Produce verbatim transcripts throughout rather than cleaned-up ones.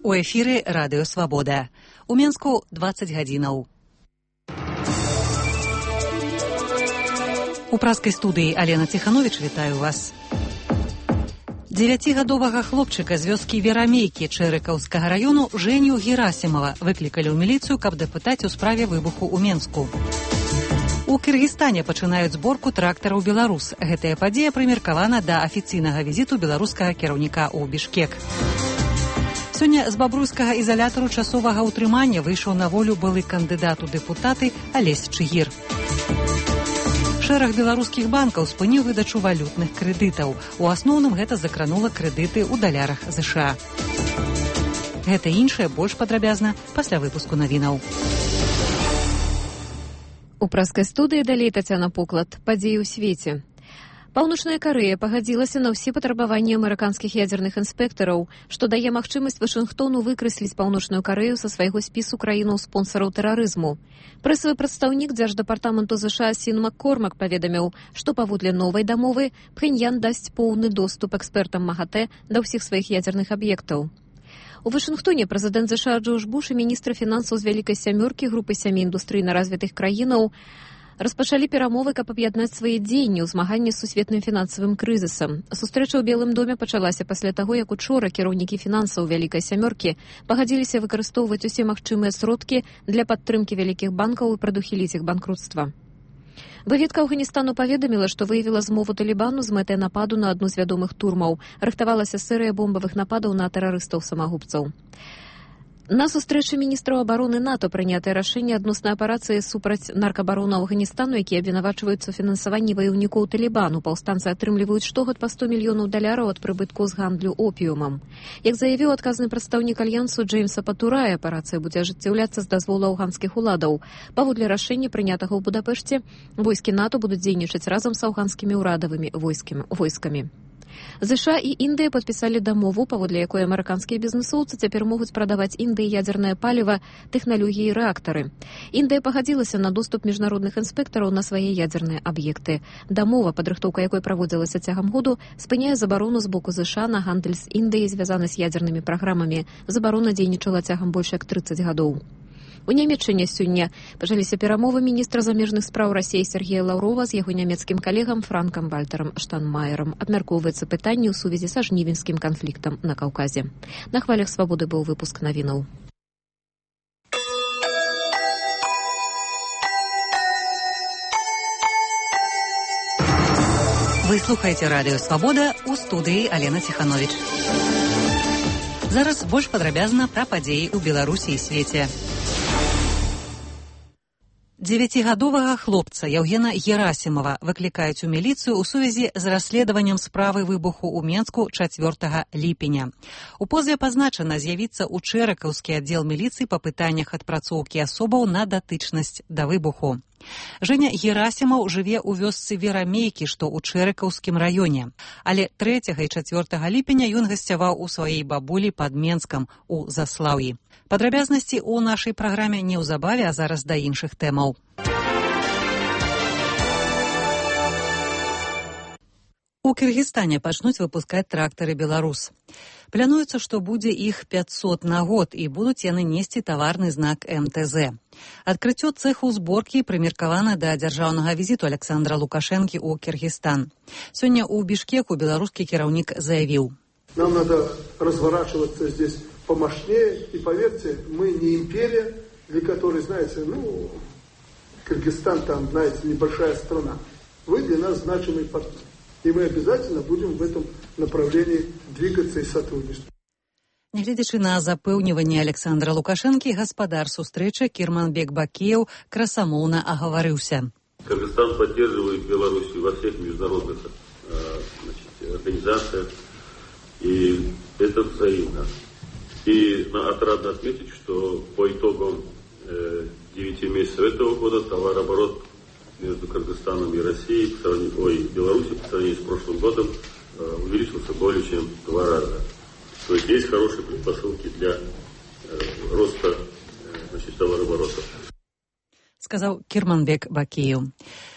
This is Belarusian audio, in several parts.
У эфіры Радыё Свабода. У Менску дваццаць гадзінаў. У праскай студыі Алена Ціхановіч вітаю вас. Дзевяцігадовага хлопчыка з вёскі Верамейкі Чэрыкаўскага раёну Жэню Герасімова выклікалі ў міліцыю, каб дапытаць у справе выбуху ў Менску. У Кыргызстане пачынаюць зборку трактараў «Беларус». Гэтая падзея прымеркавана да афіцыйнага візіту беларускага кіраўніка ў Бішкек. Сёння з бабруйскага ізалятару часовага ўтрымання выйшаў на волю былы кандыдат у дэпутаты Алесь Чыгір. Шэраг беларускіх банкаў спыніў выдачу валютных крэдытаў. У асноўным гэта закранула крэдыты ў далярах ЗША. Гэта іншае больш падрабязна пасля выпуску навінаў. У праскай студыі далей Тацяна Поклад. Падзеі ў свеце. Паўночная Карэя пагадзілася на ўсе патрабаванні амерыканскіх ядзерных інспектараў, што дае магчымасць Вашынгтону выкрэсліць Паўночную Карэю са свайго спісу краінаў-спонсараў тэрарызму. Прэсавы прадстаўнік дзярждэпартаменту ЗША Сін Маккормак паведаміў, што паводле новай дамовы Пхеньян дасць поўны доступ экспертам МАГАТЭ да ўсіх сваіх ядзерных аб'ектаў. У Вашынгтоне прэзідэнт ЗША Джордж Буш і міністр фінансаў з Вялікай сямёркі групы сямі індустрыйна развітых краінаў распачалі перамовы, каб аб'яднаць свае дзеянні ў змаганні з сусветным фінансавым крызісам. Сустрэча ў Белым доме пачалася пасля таго, як учора кіраўнікі фінансаў Вялікай сямёркі пагадзіліся выкарыстоўваць усе магчымыя сродкі для падтрымкі вялікіх банкаў і прадухіліць іх банкрутства. Выведка Афганістану паведаміла, што выявіла змову Талібану з мэтай нападу на адну з вядомых турмаў. Рыхтавалася серыя бомбавых нападаў на тэрарыстаў-самагубцаў. На сустрэчы міністраў абароны НАТО прынятае рашэнне адносна аперацыі супраць наркабарону Афганістану, якія абвінавачваюцца ў фінансаванні ваяўнікоў Талібану. Паўстанцы атрымліваюць штогод па сто мільёнаў даляраў ад прыбытку з гандлю опіумам. Як заявіў адказны прадстаўнік альянсу Джеймса Патурая, аперацыя будзе ажыццяўляцца з дазволу афганскіх уладаў. Паводле рашэння, прынятага ў Будапешце, войскі НАТО будуць дзейнічаць разам з афганскімі ўрадавымі войскамі. ЗША і Індыя падпісалі дамову, паводле якой амерыканскія бізнесоўцы цяпер могуць прадаваць Індыі ядзернае паліва, тэхналогіі і рэактары. Індыя пагадзілася на доступ міжнародных інспектараў на свае ядзерныя аб'екты. Дамова, падрыхтоўка якой праводзілася цягам году, спыняе забарону з боку ЗША на гандаль з Індыяй, звязаны з ядзернымі праграмамі. Забарона дзейнічала цягам больш як трыццаць гадоў. У Нямецчыне сёння пачаліся перамовы міністра замежных спраў Расіі Сергея Лаўрова з яго нямецкім калегам Франкам Вальтарам Штанмаерам. Абмяркоўваецца пытанне ў сувязі са жнівеньскім канфліктам на Каўказе. На хвалях Свабоды быў выпуск навінаў. Вы слухаеце Радыё Свабода, у студыі Алена Ціхановіч. Зараз больш падрабязна пра падзеі ў Беларусі і свеце. Дзевяцігадовага хлопца Яўгена Герасімова выклікаюць у міліцыю ў сувязі з расследаваннем справы выбуху ў Менску чацвёртага ліпеня. У позве пазначана з'явіцца ў Чэрыкаўскі аддзел міліцыі па пытаннях адпрацоўкі асобаў на датычнасць да выбуху. Жэня Герасімаў жыве ў вёсцы Верамейкі, што ў Чэрыкаўскім раёне. Але трэцяга і чацвёртага ліпеня ён гасцяваў у сваёй бабулі пад Менскам у Заслаўі. Падрабязнасці ў нашай праграме неўзабаве, а зараз да іншых тэмаў. У Кыргызстане пачнуць выпускаць трактары «Беларус». Плануецца, што будзе іх пяцьсот на год, і будуць яны несці таварны знак эм тэ зэ. Адкрыццё цэху зборкі прымеркавана да дзяржаўнага візіту Александра Лукашэнкі ў Кыргызстан. Сёння ў Бішкеку беларускі кіраўнік заявіў: «Нам надо разворачиваться здесь помощнее, и поверьте, мы не империя, для которой, знаете, ну, Кыргызстан там, знаете, небольшая страна. Вы для нас значимый партнер. И мы обязательно будем в этом направлении двигаться и сотрудничать». Нягледзячы на запэўніванне Александра Лукашэнкі, гаспадар сустрэчы Кірманбек Бакеев красамоўна агаварыўся. Кыргызстан поддерживает Белоруссию во всех международных э, значит, организациях, и это взаимно. И отрадно отметить, что по итогам э, девяти месяцев этого года товарооборот между Кыргызстаном и Россией, по сравнению, ой, Беларусью по сравнению с прошлым годом э, увеличился более чем в два раза. То есть есть хорошие предпосылки для э, роста э, значит, товарооборота. Сказал Кірманбек Бакеев.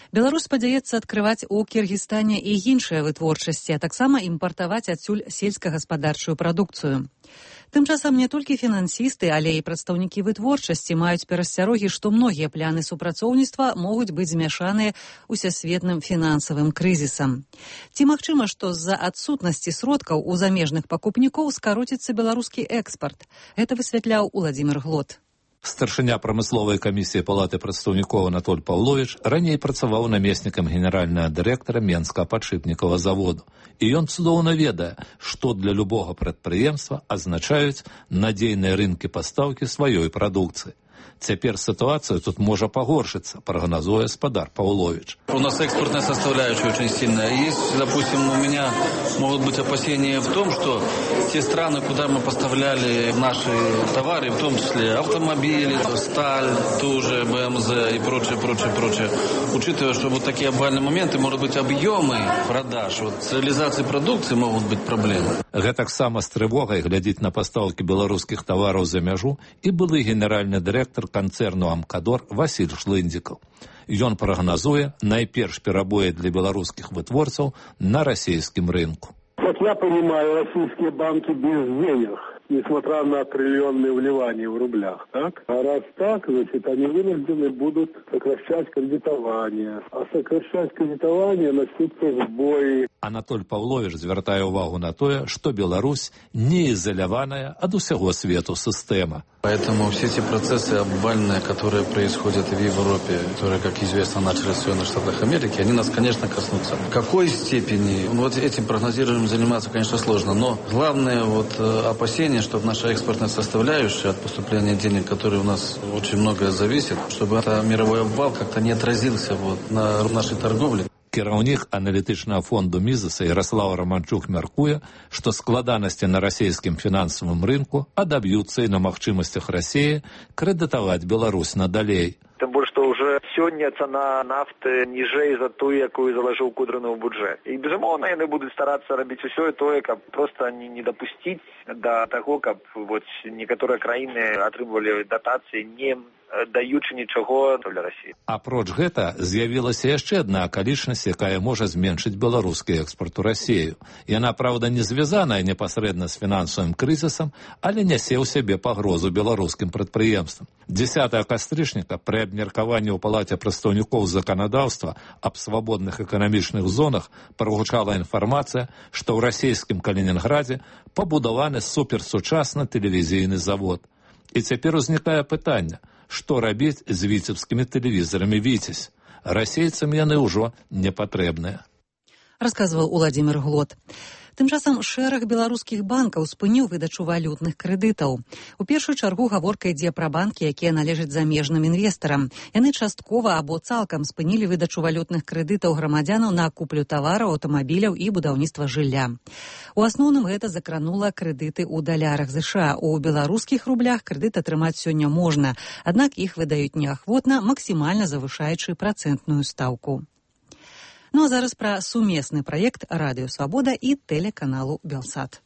Беларусь спадзяецца адкрываць у Кіргізстане і іншыя вытворчасці, а таксама імпартаваць адсюль сельскагаспадарчую прадукцыю. Тым часам не толькі фінансісты, але і прадстаўнікі вытворчасці маюць перасцярогі, што многія пляны супрацоўніцтва могуць быць змяшаныя усесветным фінансавым крызісам. Ці магчыма, што з-за адсутнасці сродкаў у замежных пакупнікоў скароціцца беларускі экспарт? Гэта высвятляў Уладзімір Глот. Старшыня прамысловай камісіі Палаты прадстаўнікоў Анатоль Паўловіч раней працаваў намеснікам генеральнага дырэктара Менскага падшипнікавага заводу. І ён цудоўна ведае, што для любога прадпрыемства азначаюць надзейныя рынкі пастаўкі сваёй прадукцыі. Теперь ситуация тут может погоршиться, прогнозуя спадар Павлович. У нас экспортная составляющая очень сильная. Есть, допустим, у меня могут быть опасения в том, что те страны, куда мы поставляли наши товары, в том числе автомобили, сталь, тоже БМЗ и прочее, прочее, прочее, учитывая, что вот такие обвальные моменты, может быть, объемы продаж, вот с реализацией продукции могут быть проблемы. Гэтак сама з трывогай глядзіць на пастаўкі беларускіх тавараў за мяжу і былы генеральны дырэктар канцэрну «Амкадор» Васіль Шлындзікаў. Ён прагназуе найперш перабоі для беларускіх вытворцаў на расійскім рынку. Как я понимаю, российские банки без денег, несмотря на триллионные вливания в рублях, так? А раз так, значит, они вынуждены будут сокращать кредитование. А сокращать кредитование начнутся сбои. Анатоль Паўловіч звяртае ўвагу на тое, што Беларусь не изоляваная ад усяго свету сістэма. Поэтому все эти процессы обвальные, которые происходят и в Европе, которые, как известно, начали в Соединенных Штатах Америки, они нас, конечно, коснутся. В какой степени? Вот этим прогнозированием заниматься, конечно, сложно. Но главное вот опасение, чтобы наша экспортная составляющая от поступления денег, которые у нас очень многое зависит, чтобы это мировой обвал как-то не отразился вот на нашей торговле. Кіраўнік аналітычнага фонду Мізаса Ярослав Романчук мяркуе, што складанасці на расійскім фінансавым рынку адаб'юцца і на магчымасцях Расіі крэдытаваць Беларусь надалей. Тым больш, што ўжо сёння цана нафты ніжэй за тую, якую залажыў Кудрыны ў бюджэт. І, безумоўна, яны будуць старацца рабіць усё і тое, каб проста не, не дапусціць да таго, каб вот, некаторыя краіны атрымлівалі датацыі, не даючы нічого для Расіі. Апроч гэта з'явілася яшчэ адна акалічнасць, якая можа зменшыць беларускі экспарт у Расію. Яна, праўда, не звязаная непасрэдна з фінансавым крызісам, але нясе ў сябе пагрозу беларускім прадпрыемствам. дзесятага кастрычніка пры абмеркаванні ў Палаце прадстаўнікоў заканадаўства аб свабодных эканамічных зонах прагучала інфармацыя, што ў расійскім Калінінградзе пабудаваны суперсучасны тэлевізійны завод. І цяпер узнікае пытанне, што рабіць з віцебскімі тэлевізорамі «Віцязь». Расейцам яны ўжо не патрэбныя. Расказваў Уладзімір Глот. Тым часам шэраг беларускіх банкаў спыніў выдачу валютных крэдытаў. У першую чаргу гаворка ідзе пра банкі, якія належаць замежным інвестарам. Яны часткова або цалкам спынілі выдачу валютных крэдытаў грамадзянаў на куплю тавараў, аўтамабіляў і будаўніцтва жылля. У асноўным гэта закранула крэдыты ў далярах ЗША. У беларускіх рублях крэдыт атрымаць сёння можна, аднак іх выдаюць неахвотна, максімальна завышаючы працэнтную стаўку. Ну а зараз пра сумесны праект Радыё Свабода і тэлеканалу Белсат.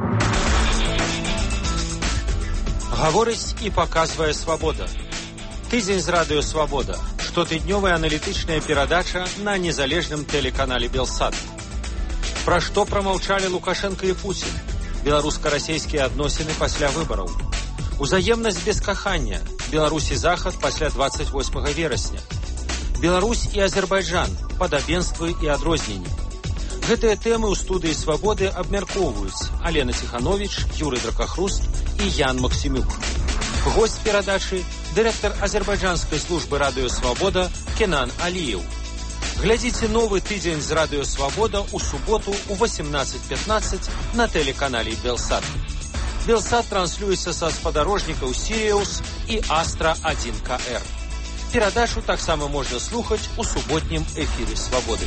Гаворыць і паказвае Свабода. Тыдзень з Радыё Свабода. Штотыднёвая аналітычная перадача на незалежным тэлеканале Белсат. Пра што прамаўчалі Лукашенко і Пуцін? Беларуска-расійскія адносіны пасля выбараў. Узаемнасць без кахання. Беларусь і Захад пасля двадцать восьмага верасня. Беларусь і Азербайджан, падабенствы і адрозненні. Гэтыя тэмы ў студыі «Свабоды» абмяркоўваюць Алена Ціхановіч, Юрый Дракахруст і Ян Максімюк. Госць перадачы – дырэктар азербайджанскай службы «Радыё Свабода» Кенан Аліеў. Глядзіце новы тыдзень з «Радыё Свабода» у суботу ў восемнадцать пятнадцать на тэлеканале Белсат. Белсат транслюецца са спадарожнікаў «Сіриус» і «Астра один ка эр». Перадачу таксама можна слухаць у суботнім эфіры «Свабоды».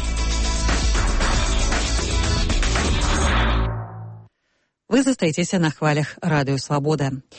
Вы застаецеся на хвалях Радыё Свабода.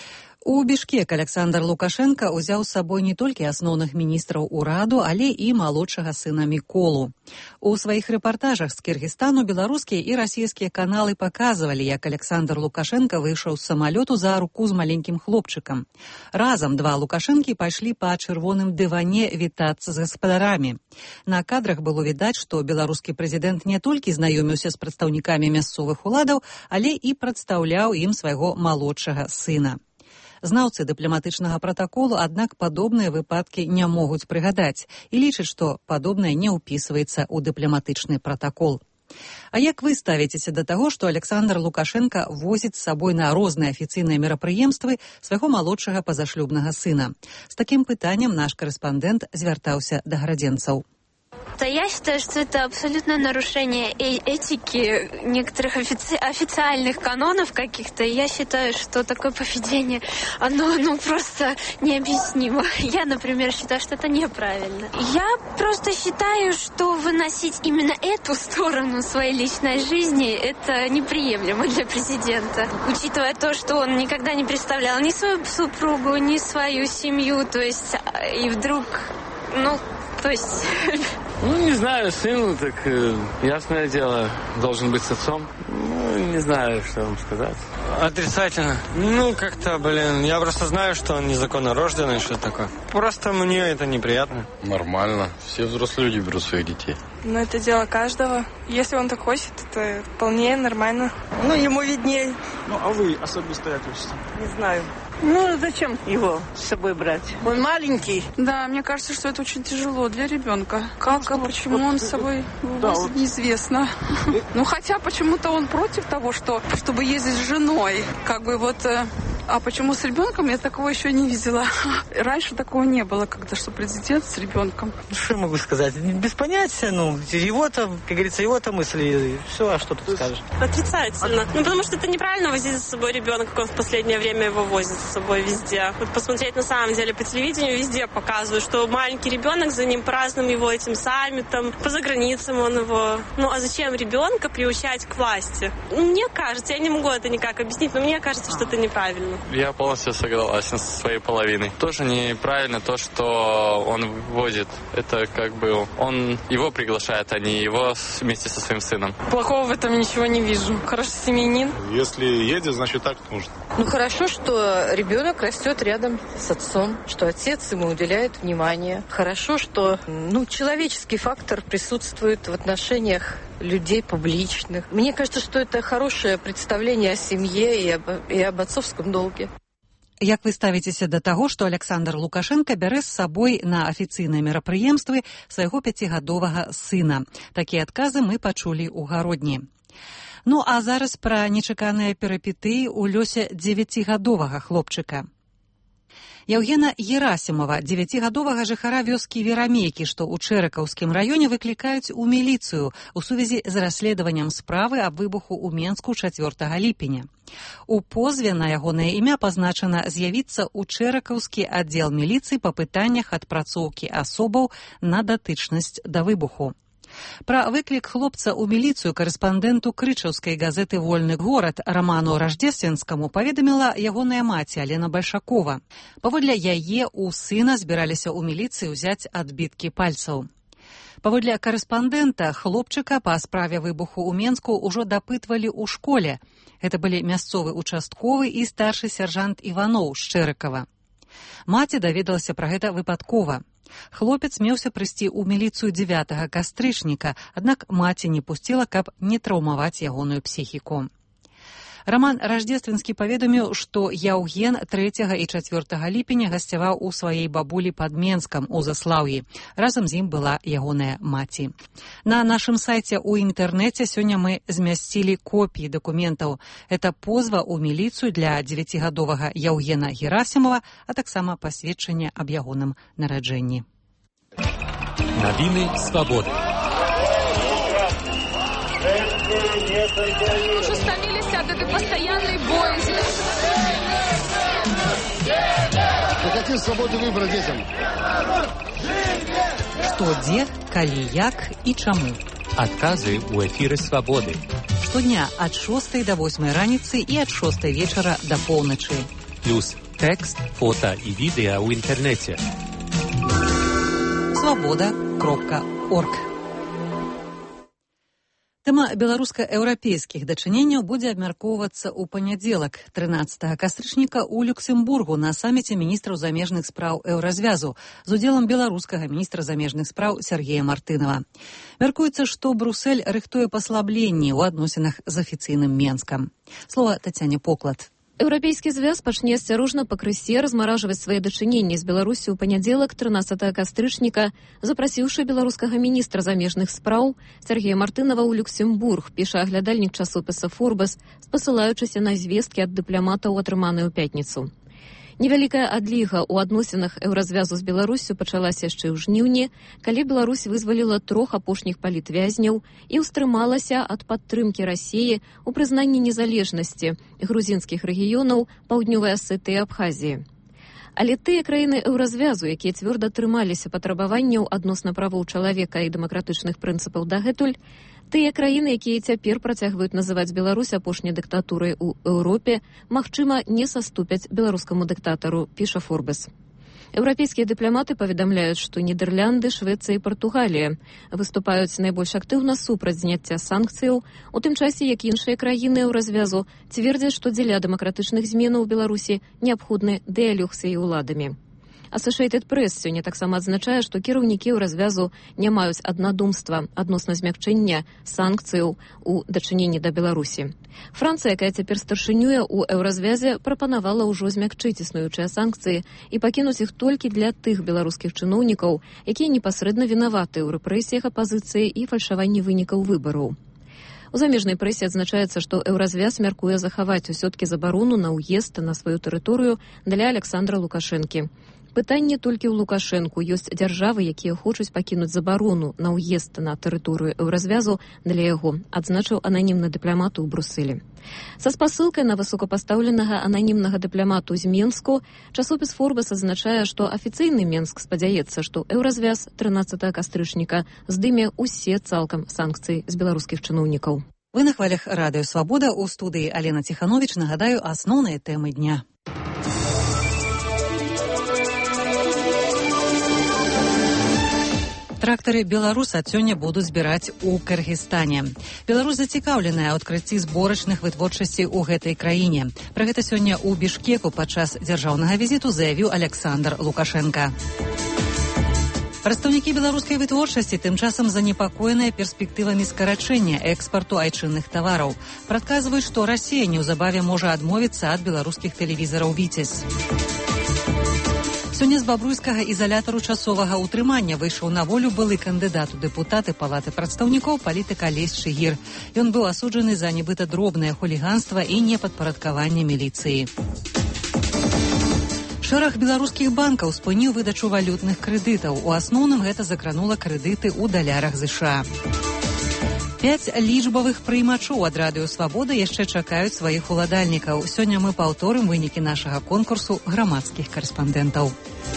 У Бішкек Александр Лукашенко ўзяў з сабой не толькі асноўных міністраў ураду, але і малодшага сына Міколу. У сваіх рэпартажах з Кыргызстану беларускія і расійскія каналы паказвалі, як Александр Лукашенко выйшаў з самалёту за руку з маленькім хлопчыкам. Разам два Лукашэнкі пайшлі па чырвоным дыване вітацца з гаспадарамі. На кадрах было відаць, што беларускі прэзідэнт не толькі знаёміўся з прадстаўнікамі мясцовых уладаў, але і прадстаўляў ім свайго малодшага сына. Знаўцы дыпламатычнага пратаколу, аднак, падобныя выпадкі не могуць прыгадаць і лічаць, што падобнае не ўпісваецца ў дыпламатычны пратакол. А як вы ставіцеся да таго, што Александр Лукашенко возіць з сабой на розныя афіцыйныя мерапрыемствы свайго малодшага пазашлюбнага сына? З такім пытаннем наш карэспандэнт звяртаўся да градзенцаў. Да, я считаю, что это абсолютное нарушение э- этики некоторых офици- официальных канонов каких-то. Я считаю, что такое поведение, оно ну, просто необъяснимо. Я, например, считаю, что это неправильно. Я просто считаю, что выносить именно эту сторону своей личной жизни, это неприемлемо для президента. Учитывая то, что он никогда не представлял ни свою супругу, ни свою семью, то есть, и вдруг, ну, то есть... Ну, не знаю, сын, так, э, ясное дело, должен быть с отцом. Ну, не знаю, что вам сказать. Отрицательно. Ну, как-то, блин, я просто знаю, что он незаконно рожденный, что такое. Просто мне это неприятно. Нормально. Все взрослые люди берут своих детей. Но это дело каждого. Если он так хочет, это вполне нормально. Ну, ему виднее. Ну, а вы особисто як хочете? Не знаю. Ну, зачем его с собой брать? Он маленький. Да, мне кажется, что это очень тяжело для ребенка. Как, а почему он с собой да, возит, вот. неизвестно. Ну, хотя почему-то он против того, что, чтобы ездить с женой. Как бы вот... А почему с ребенком? Я такого еще не видела. Раньше такого не было, когда что президент с ребенком. Что я могу сказать? Без понятия, ну, его-то, как говорится, его-то мысли. Все, а что тут скажешь? Отрицательно. Ну, потому что это неправильно возить за собой ребенка, как он в последнее время его возит с собой везде. Вот посмотреть на самом деле по телевидению везде показывают, что маленький ребенок, за ним праздным его этим саммитом, по заграницам он его... Ну, а зачем ребенка приучать к власти? Мне кажется, я не могу это никак объяснить, но мне кажется, что это неправильно. Я полностью согласен со своей половиной. Тоже неправильно то, что он возит. Это как бы он его приглашает, а не его вместе со своим сыном. Плохого в этом ничего не вижу. Хороший семьянин. Если едет, значит так нужно. Ну хорошо, что ребенок растет рядом с отцом, что отец ему уделяет внимание. Хорошо, что ну, человеческий фактор присутствует в отношениях людей публичных. Мне кажется, что это хорошее представление о семье и об, и об отцовском долге. Як вы ставіцеся да таго, што Александр Лукашенко бярэ з сабой на афіцыйныя мерапрыемствы свайго пяцігадовага сына? Такія адказы мы пачулі ў гародні. Ну, а зараз пра нечаканыя перыпетыі ў лёсе дзевяцігадовага хлопчыка. Яўгена Герасімова, дзевяцігадовага жыхара вёскі Верамейкі, што ў Чэракаўскім раёне выклікаюць у міліцыю у сувязі з расследаваннем справы аб выбуху ў Менску чацвёртага ліпеня. У позве на ягонае імя пазначана з'явіцца ў Чэракаўскі аддзел міліцыі па пытаннях адпрацоўкі асобаў на датычнасць да выбуху. Пра выклік хлопца ў міліцыю карэспандэнту крычаўскай газеты «Вольны горад» Раману Раждественскаму паведаміла ягоная маці Алена Бальшакова. Паводле яе у сына збіраліся ў міліцыі ўзяць адбіткі пальцаў. Паводле карэспандэнта, хлопчыка па справе выбуху ў Менску ўжо дапытвалі ў школе. Гэта былі мясцовы участковы і старшы сяржант Іваноў з Чэракава. Маці даведалася пра гэта выпадкова. Хлопец меўся прыйсці ў міліцыю дзевятага кастрычніка, аднак маці не пусціла, каб не траўмаваць ягоную псіхіку. Раман Раждественскі паведаміў, што Яўген трэцяга і чацвёртага ліпеня гасцяваў у сваёй бабулі пад Менскам у Заслаўі. Разам з ім была ягоная маці. На нашым сайце ў інтэрнэце сёння мы змясцілі копіі дакументаў. Это позва ў міліцыю для дзевяцігадовага Яўгена Герасімова, а таксама пасведчанне аб ягоным нараджэнні. Навіны свабоды. Уже стомились от этой постоянной боязни. Мы хотим свободы выбора детям. Што, дзе, калі, як і чаму? Адказы ў эфіры свабоды. Штодня ад шостай да восьмай раніцы і ад шостай вечара да поўначы. Плюс Текст, фото и видео в интернете. свобода кропка орг. Тэма беларуска-еўрапейскіх дачыненняў будзе абмяркоўвацца ў панядзелак, трынаццатага кастрычніка ў Люксембургу на саміце міністраў замежных спраў еўразвязу з удзелам беларускага міністра замежных спраў Сергея Мартынова. Мяркуецца, што Брусэль рыхтуе паслабленні ў адносінах з афіцыйным Менскам. Слова Тацяне Поклад. Еўрапейскі звяз пачне асцярожна пакрысе размаражваць свае дачыненні з Беларусі ў панядзелак, трынаццатага кастрычніка, запрасіўшы беларускага міністра замежных спраў Сергея Мартынова ў Люксембург, піша аглядальнік часопіса «Форбес», спасылаючыся на звесткі ад дыпламатаў, атрыманыя ў пятніцу. Невялікая адліга ў адносінах еўразвязу з Беларусю пачалася яшчэ ў жніўні, калі Беларусь вызваліла трох апошніх палітвязняў і ўстрымалася ад падтрымкі Расіі ў прызнанні незалежнасці грузінскіх рэгіёнаў Паўднёвай Асетыі і Абхазіі. Але тыя краіны еўразвязу, якія цвёрда трымаліся патрабаванняў адносна правоў чалавека і дэмакратычных прынцыпаў дагэтуль, тыя краіны, якія цяпер працягваюць называць Беларусь апошняй дыктатурай у Еўропе, магчыма, не саступяць беларускаму дыктатару, піша «Форбес». Еўрапейскія дыпламаты паведамляюць, што Нідерлянды, Швецыя і Партугалія выступаюць найбольш актыўна супраць зняцця санкцыяў, у тым часе, як іншыя краіны еўразвязу цвердзяць, што дзеля дэмакратычных зменаў у Беларусі неабходны дыялог з яе ўладамі. Associated Press сёння таксама адзначае, што кіраўнікі еўразвязу не маюць аднадумства адносна змякчэння санкцыяў у дачыненні да Беларусі. Францыя, якая цяпер старшынюе ў еўразвязе, прапанавала ўжо змякчыць існуючыя санкцыі і пакінуць іх толькі для тых беларускіх чыноўнікаў, якія непасрэдна вінаваты ў рэпрэсіях апазіцыі і фальшаванні вынікаў выбараў. У замежнай прэсе адзначаецца, што еўразвяз мяркуе захаваць усё-ткі забарону на ўезд на сваю тэрыторыю для Александра Лукашэнкі. Пытанне толькі ў Лукашэнку. Ёсць дзяржавы, якія хочуць пакінуць забарону на ўезд на тэрыторыю еўразвязу для яго, адзначыў ананімны дыпламат у Брусэлі. Са спасылкай на высокапастаўленага ананімнага дыпламату з Менску часопіс «Форбес» адзначае, што афіцыйны Менск спадзяецца, што еўразвяз трынаццатага кастрычніка здыме ўсе цалкам санкцыі з беларускіх чыноўнікаў. Вы на хвалях радыё «Свабода», у студыі Алена Ціхановіч. Нагадаю асноўныя тэмы дня. Трактары «Беларус» ад сёння будуць збіраць у Кыргызстане. Беларусь зацікаўленая ў адкрыцці зборачных вытворчасцей у гэтай краіне. Пра гэта сёння ў Бішкеку падчас дзяржаўнага візіту заявіў Александр Лукашенка. Прадстаўнікі беларускай вытворчасці тым часам занепакоеныя перспектывамі скарачэння экспарту айчынных тавараў. Прадказваюць, што Расія неўзабаве можа адмовіцца ад беларускіх тэлевізараў «Віцязь». Сёння з бабруйскага ізалятару часовага ўтрымання выйшаў на волю былы кандыдат у дэпутаты Палаты прадстаўнікоў палітык Алесь Шыгір. Ён быў асуджаны за нібыта дробнае хуліганства і непадпарадкаванне міліцыі. Шэраг беларускіх банкаў спыніў выдачу валютных крэдытаў. У асноўным гэта закранула крэдыты ў далярах ЗША. Пяць лічбавых прыймачоў ад радыё «Свабода» яшчэ чакаюць сваіх уладальнікаў. Сёння мы паўторым вынікі нашага конкурсу грамадскіх карэспандэнтаў.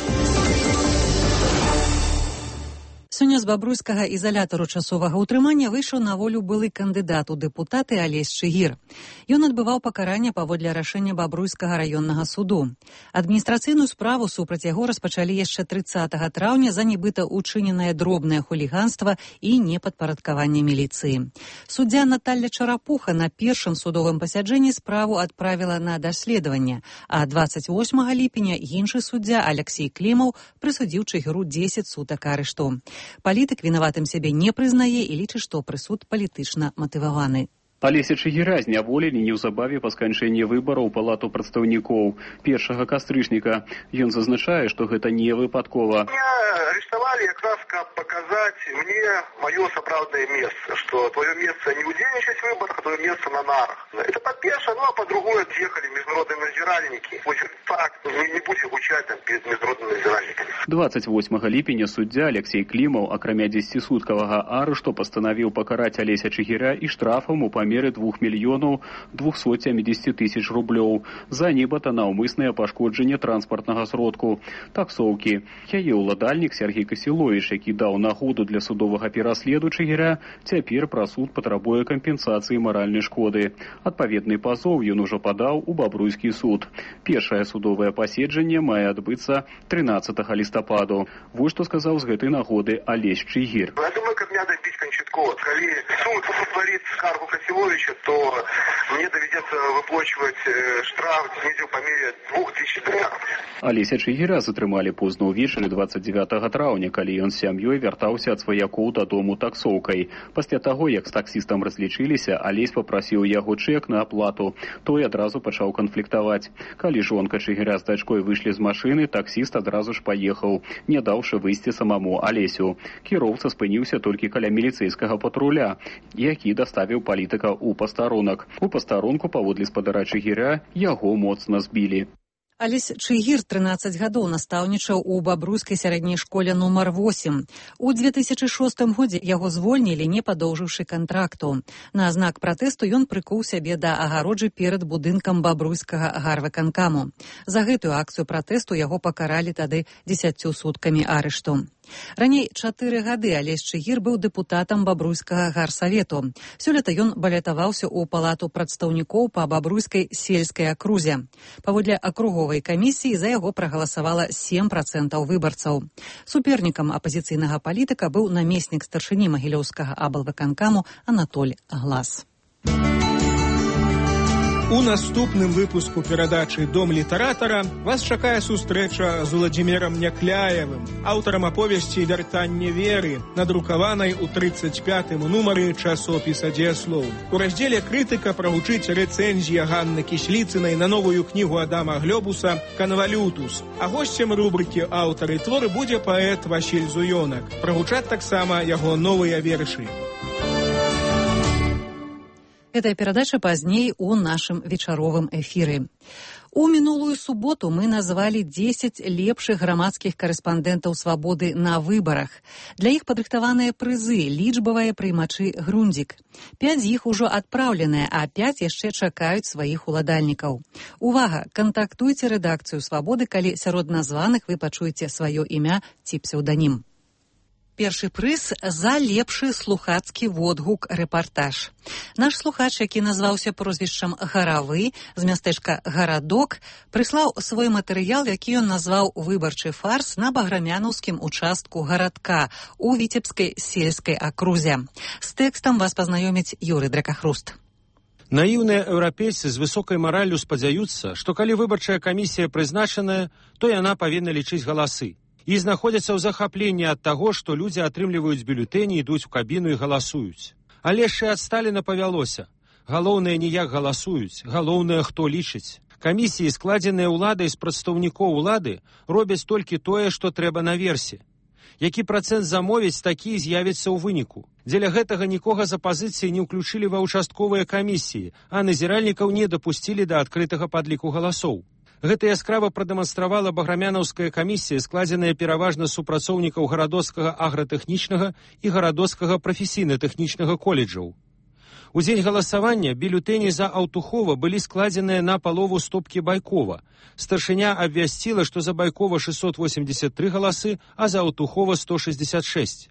Сёння з бабруйскага ізалятару часовага ўтрымання выйшаў на волю былы кандыдат у дэпутаты Алесь Шыгір. Ён адбываў пакаранне паводле рашэння бабруйскага раённага суду. Адміністрацыйную справу супраць яго распачалі яшчэ трыццатага траўня за нібыта учыненае дробнае хуліганства і непадпарадкаванне міліцыі. Суддзя Наталля Чарапуха на першым судовым пасяджэнні справу адправіла на даследаванне, а дваццаць восьмага ліпеня іншы суддзя Алексей Клімаў прысудзіў Шыгіру дзесяць сутак арышту. Палітык вінаватым сябе не прызнае і лічыць, што прысуд палітычна матываваны. Алеся Шыгіра зняволілі неўзабаве па сканчэнні выбараў у Палату прадстаўнікоў першага кастрычніка. Ён зазначае, што гэта не выпадкова. Меня арестовали как раз, как показать мне мое сапраўднае место, что твое место не удзельнічаць в выборах, а твое место на нарах. Это по-першае, ну а по-другое, отъехали международные надзиральники. Пусть так, не будем гучать там перед международными надзиральниками. дваццаць восьмага ліпеня суддзя Алексей Клімаў, акрамя дзесяцісуткавага арышту, пастанавіў пакараць Алеся Шыгіра і штрафам у памеры двух мільёнаў двухсот сямідзесяці тысяч рублёў за нібыта наўмыснае пашкоджанне транспартнага сродку таксоўкі. Яе ўладальнік Сергей Касьянов Красіловіч, які даў нагоду для судовага пераследу Чыгіря, цяпер пра суд патрабуе кампенсацыі маральнай шкоды. Адпаведны пазоў ён ужо падаў у Бабруйскі суд. Першае судовае паседжанне мае адбыцца трынаццатага лістападу. Вось што сказаў з гэтай нагоды Алесь Чыгір. Я думаю, каб не дабіць канчаткова. Калі суд удовлетворит скаргу Красіловича, то мне давядзецца выплачваць штраф недзе ў памере двух тысяч долараў. Алеся Чыгіра затрымалі позна ўвечары дваццаць дзевятага траўня, калі ён з сям'ёй вяртаўся ад сваякоў дадому таксоўкай. Пасля таго, як з таксістам разлічыліся, Алесь папрасіў яго чэк на аплату. Той адразу пачаў канфліктаваць. Калі жонка Чыгіра з дачкой выйшлі з машыны, таксіст адразу ж паехаў, не даўшы выйсці самому Алесю. Кіроўца спыніўся толькі каля міліцэйскага патруля, які даставіў палітыка ў пастарунак. У пастарунку, паводле спадара Чыгіря, яго моцна збілі. Алесь Чыгір трынаццаць гадоў настаўнічаў у Бабруйскай сярэдняй школе нумар восем. У две тысячы шостым годзе яго звольнілі, не падоўжыўшы кантракту. На знак пратэсту ён прыкуў сябе да агароджы перад будынкам Бабруйскага гарвыканкаму. За гэтую акцыю пратэсту яго пакаралі тады дзесяццю суткамі арышту. Раней чатыры гады Алесь Чыгір быў дэпутатам Бабруйскага гарсавету. Сёлета ён балятаваўся ў палату прадстаўнікоў па Бабруйскай сельскай акрузе. Паводле акруговай камісіі за яго прагаласавала сем працэнтаў выбарцаў. Супернікам апазіцыйнага палітыка быў намеснік старшыні магілёўскага аблвыканкаму Анатоль Глас. У наступным выпуску перадачы «Дом літаратара» вас чакае сустрэча з Уладзімірам Някляевым, аўтарам аповесці «Вяртанне веры», надрукаванай у трыццаць пятым нумары часопіса «Дзеяслоў». У раздзеле «Крытыка» прагучыць рэцэнзія Ганны Кісліцынай на новую кнігу Адама Глёбуса «Канвалютус». А госцем рубрыкі «Аўтары творы» будзе паэт Васіль Зуёнак. Прагучаць таксама яго новыя вершы. Гэтая перадача пазней у нашым вечаровым эфіры. У мінулую суботу мы назвалі дзесяць лепшых грамадскіх карэспандэнтаў «Свабоды» на выбарах. Для іх падрыхтаваныя прызы, лічбавыя прыймачы «Грундзік». Пяць з іх ужо адпраўленыя, а пяць яшчэ чакаюць сваіх уладальнікаў. Увага! Кантактуйце рэдакцыю «Свабоды», калі сярод названых вы пачуеце сваё імя ці псеўданім. Першы прыз за лепшы слухацкі водгук рэпартаж. Наш слухач, які назваўся прозвішчам Гаравы з мястэчка Гарадок, прыслаў свой матэрыял, які ён назваў «Выбарчы фарс» на баграмянаўскім участку гарадка у Віцебскай сельскай акрузе. З тэкстам вас пазнаёміць Юрый Дракахруст. Наіўныя еўрапейцы з высокай мараллю спадзяюцца, што калі выбарчая камісія прызначаная, то яна павінна лічыць галасы. І знаходзяцца ў захапленні ад таго, што людзі атрымліваюць бюлетэні, ідуць у кабіну і галасуюць. Але яшчэ ад Сталіна павялося. Галоўнае не як галасуюць, галоўнае хто лічыць. Камісіі, складзеныя ўладай з прадстаўнікоў улады, робяць толькі тое, што трэба наверсе. Які працэнт замовіць, такі з'явіцца ў выніку. Дзеля гэтага нікога з апазіцыі не ўключылі ва ўчастковыя камісіі, а назіральнікаў не дапусцілі да адкрытага падліку галасоў. Гэта яскрава прадэманстравала баграмянаўская камісія, складзеная пераважна з супрацоўнікаў гарадоцкага агратэхнічнага і гарадоцкага прафесійна-тэхнічнага коледжаў. У дзень галасавання бюлетэні за Аўтухова былі складзеныя на палову стопкі Байкова. Старшыня абвясціла, што за Байкова шэсцьсот восемьдесят тры галасы, а за Аўтухова сто шэсцьдесят шэсць.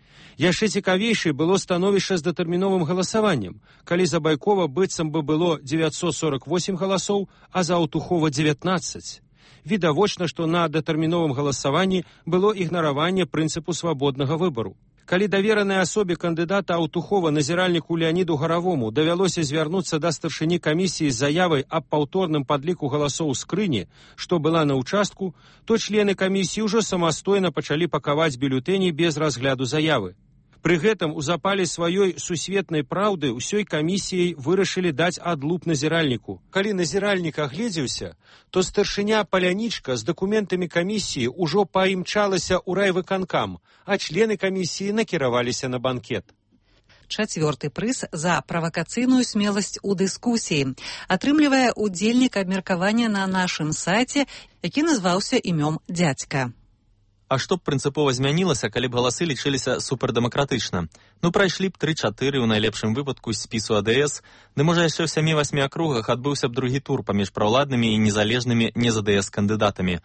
Яшчэ цікавейшай было становішча з датэрміновым галасаваннем, калі за Байкова быццам бы было дзевяцьсот сорок восемь галасоў, а за Аўтухова дзевятнаццаць. Відавочна, што на датэрміновым галасаванні было ігнараванне прынцыпу свабоднага выбару. Калі даверанай асобе кандыдата Аўтухова назіральніку Леаніду Гаравому давялося звярнуцца да старшыні камісіі з заявай аб паўторным падліку галасоў у скрыні, што была на ўчастку, то члены камісіі ўжо самастойна пачалі пакаваць бюлетэні без разгляду заявы. Пры гэтым у запале сваёй сусветнай праўды ўсёй камісіяй вырашылі даць адлуп назіральніку. Калі назіральнік агледзеўся, то старшыня Палянічка з дакументамі камісіі ўжо паімчалася ў райвыканкам, а члены камісіі накіраваліся на банкет. Чацвёрты прыз за правакацыйную смеласць у дыскусіі атрымлівае удзельнік абмеркавання на нашым сайце, які назваўся імём дзядзька. А што б прынцыпова змянілася, калі б галасы лічыліся супердэмакратычна? Ну, прайшлі б тры-чатыры ў найлепшым выпадку з спісу А Дэ Эс, ды можа яшчэ ў сямі-васьмі акругах адбыўся б другі тур паміж праўладнымі і незалежнымі не з А Дэ Эс кандыдатамі.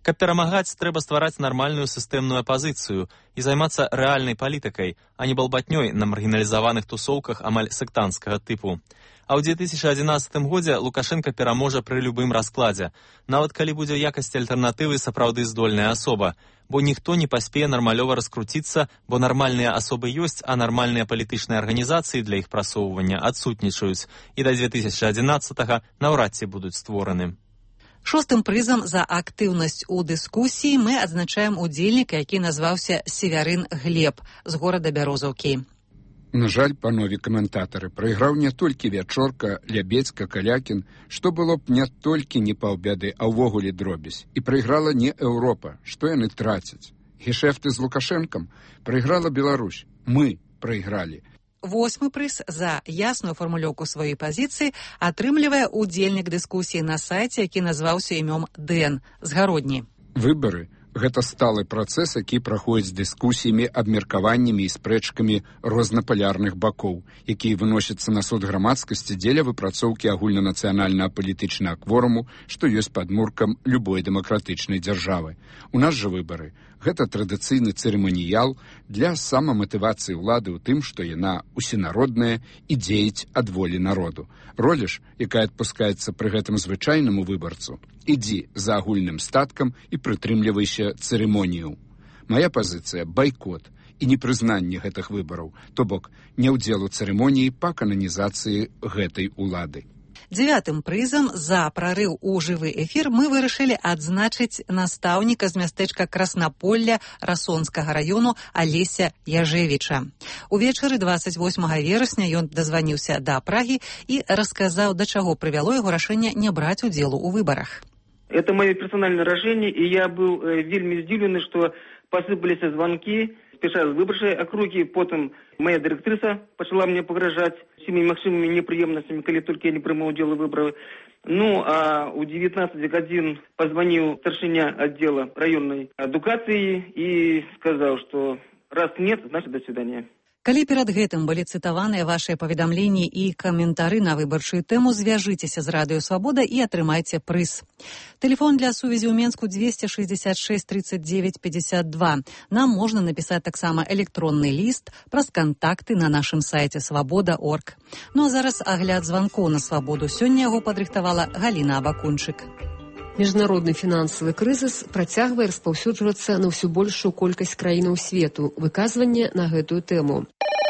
Каб перамагаць, трэба ствараць нармальную сістэмную апазіцыю і займацца рэальнай палітыкай, а не балбатнёй на маргіналізаваных тусоўках амаль сектанцкага тыпу. А ў две тысячы адзінаццатым годзе Лукашенко пераможа пры любым раскладзе, нават калі будзе ў якасці альтэрнатывы сапраўды здольная асоба, бо ніхто не паспее нармалёва раскруціцца, бо нармальныя асобы ёсць, а нармальныя палітычныя арганізацыі для іх прасоўвання адсутнічаюць, і да две тысячы адзінаццатага наўрад ці будуць створаны. Шостым прызам за актыўнасць у дыскусіі мы адзначаем удзельніка, які назваўся Севярын Глеб з горада Бярозаўкі. На жаль, панове каментатары, прайграў не толькі Вячорка, Лябецька, Калякін, што было б не толькі не паўбяды, а ўвогуле дробязь. І прайграла не Еўропа, што яны трацяць. Гешэфты з Лукашэнкам прайграла Беларусь. Мы прайгралі. Восьмы прыз за ясную фармулёўку сваёй пазіцыі атрымлівае удзельнік дыскусіі на сайце, які назваўся імём Дэн з Гародні. Выбары гэта сталы працэс, які праходзіць з дыскусіямі, абмеркаваннямі і спрэчкамі рознапалярных бакоў, якія выносяцца на суд грамадскасці дзеля выпрацоўкі агульнанацыянальнага палітычнага кворуму, што ёсць падмуркам любой дэмакратычнай дзяржавы. У нас жа выбары гэта традыцыйны цырыманіял для самаматывацыі ўлады ў тым, што яна усенародная і дзеяць ад волі народу. Роля ж, якая адпускаецца пры гэтым звычайнаму выбарцу, ідзі за агульным статкам і прытрымлівайся цырымонію. Мая пазіцыя – байкот і непрызнанне гэтых выбараў, то бок не ўдзел у цырымоніі па кананізацыі гэтай улады. Дзевятым прызам за прарыў у жывы эфір мы вырашылі адзначыць настаўніка з мястэчка Краснаполля Расонскага раёну Алеся Яжевіча. Увечары двадцать восьмага верасня ён дазваніўся да Прагі і расказаў, да чаго прывяло яго рашэнне не браць удзелу ў выбарах. Это мое персональное рашэнне, і я быў э, вельмі здзіўлены, што пасыпаліся званкі спеша з выбарчай акругі, потым моя дырэктрыса пачала мне пагражаць всеми максимумами неприемностями, коли только я не прымаў удзел у выборах. Ну, а у девятнадцать гадзін позвонил старшыня отдела районной адукации и сказал, что раз нет, значит до свидания. Калі перад гэтым былі цытаваныя вашыя паведамленні і каментары на выбарчую тэму, звяжыцеся з Радыё Свабода і атрымайце прыз. Тэлефон для сувязі ў Менску двести шестьдесят шесть тридцать девять пятьдесят два. Нам можна напісаць таксама электронны ліст праз кантакты на нашым сайце свабода точка орг. Ну а зараз агляд званкоў на Свабоду. Сёння яго падрыхтавала Галіна Абакунчык. Міжнародны фінансавы крызіс працягвае распаўсюджвацца на ўсё большую колькасць краінаў свету. Выказванне на гэтую тэму.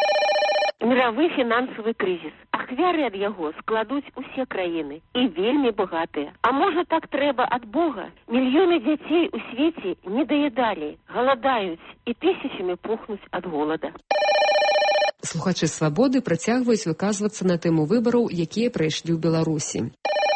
Мировы фінансавы крызіс. Ахвяры ад яго складуць усе краіны і вельмі багатыя. А можа так трэба ад Бога? Мільёны дзяцей у свеце не даядалі, галадаюць і тысячамі пухнуць ад голода. Слухачы Свабоды працягваюць выказвацца на тэму выбараў, якія прайшлі ў Беларусі.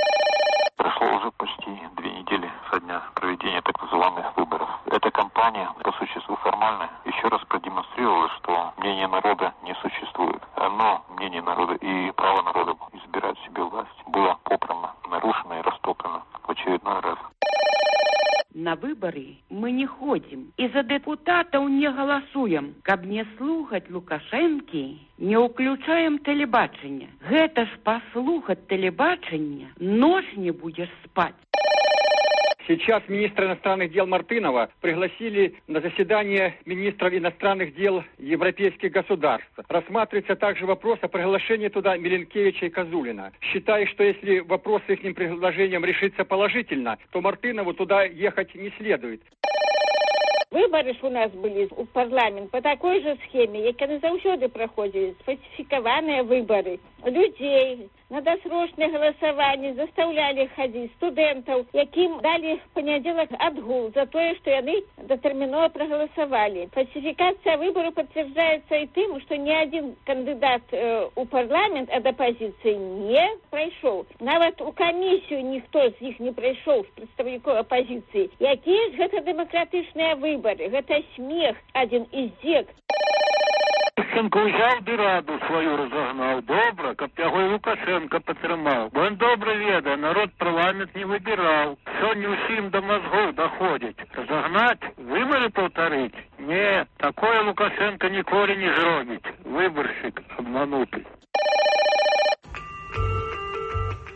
Со дня проведения так называемых выборов. Эта кампания, по существу формальная, еще раз продемонстрировала, что мнение народа не существует. Но мнение народа и право народа избирать себе власть было попрано, нарушено и растоптано в очередной раз. На выборы мы не ходим и за депутатов не голосуем. Каб не слухать Лукашенки, не уключаем телебачення. Гэта ж послухать телебачення, ночь не будешь спать. Сейчас министра иностранных дел Мартынова пригласили на заседание министров иностранных дел европейских государств. Рассматривается также вопрос о приглашении туда Миленкевича и Козулина. Считаю, что если вопрос с их предложением решится положительно, то Мартынову туда ехать не следует. Выборы ж у нас были в парламент по такой же схеме, як яны заўсёды праходзілі, сфальсифікаваныя выборы. Людей на досрочное голосование заставляли ходить студентов, яким дали в понедельник отгул за то, что они дотерминово проголосовали. Фальсификация выборов подтверждается и тем, что ни один кандидат э, у парламент от оппозиции не пройшов. Нават у комиссию никто из них не пройшов, с представников оппозиции. Якие же это демократичные выборы? Это смех, один из дек. Лукашенко взяв би раду свою розогнав. Добре, каб яго і Лукашенко підтримав. Бо він добре ведає, народ парламент не вибирав. Сьогодні усім до мозгов доходить. Розогнать, вибори повторить? Ні, такое Лукашенко ніколи не зробить. Виборщик обманутий.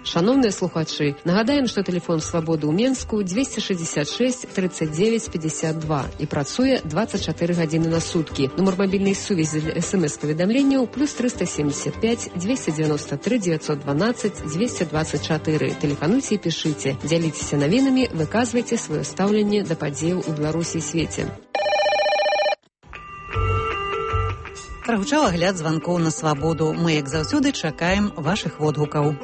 Шановныя слухачы, нагадаем, што тэлефон Свабоды ў Менску двести шестьдесят шесть тридцать девять пятьдесят два і працуе двадцать чатыры гадзіны на суткі. Нумар мабільнай сувязі для смс-паведамленняў плюс триста семьдесят пять двести девяносто три девятьсот двенадцать двести двадцать четыре. Тэлефануйце і пішыце. Дзяліцеся навінамі, выказвайце сваё стаўленне да падзеяў у Беларусі і свеце. Прагучаў агляд званкоў на Свабоду. Мы, як заўсёды, чакаем вашых водгукаў.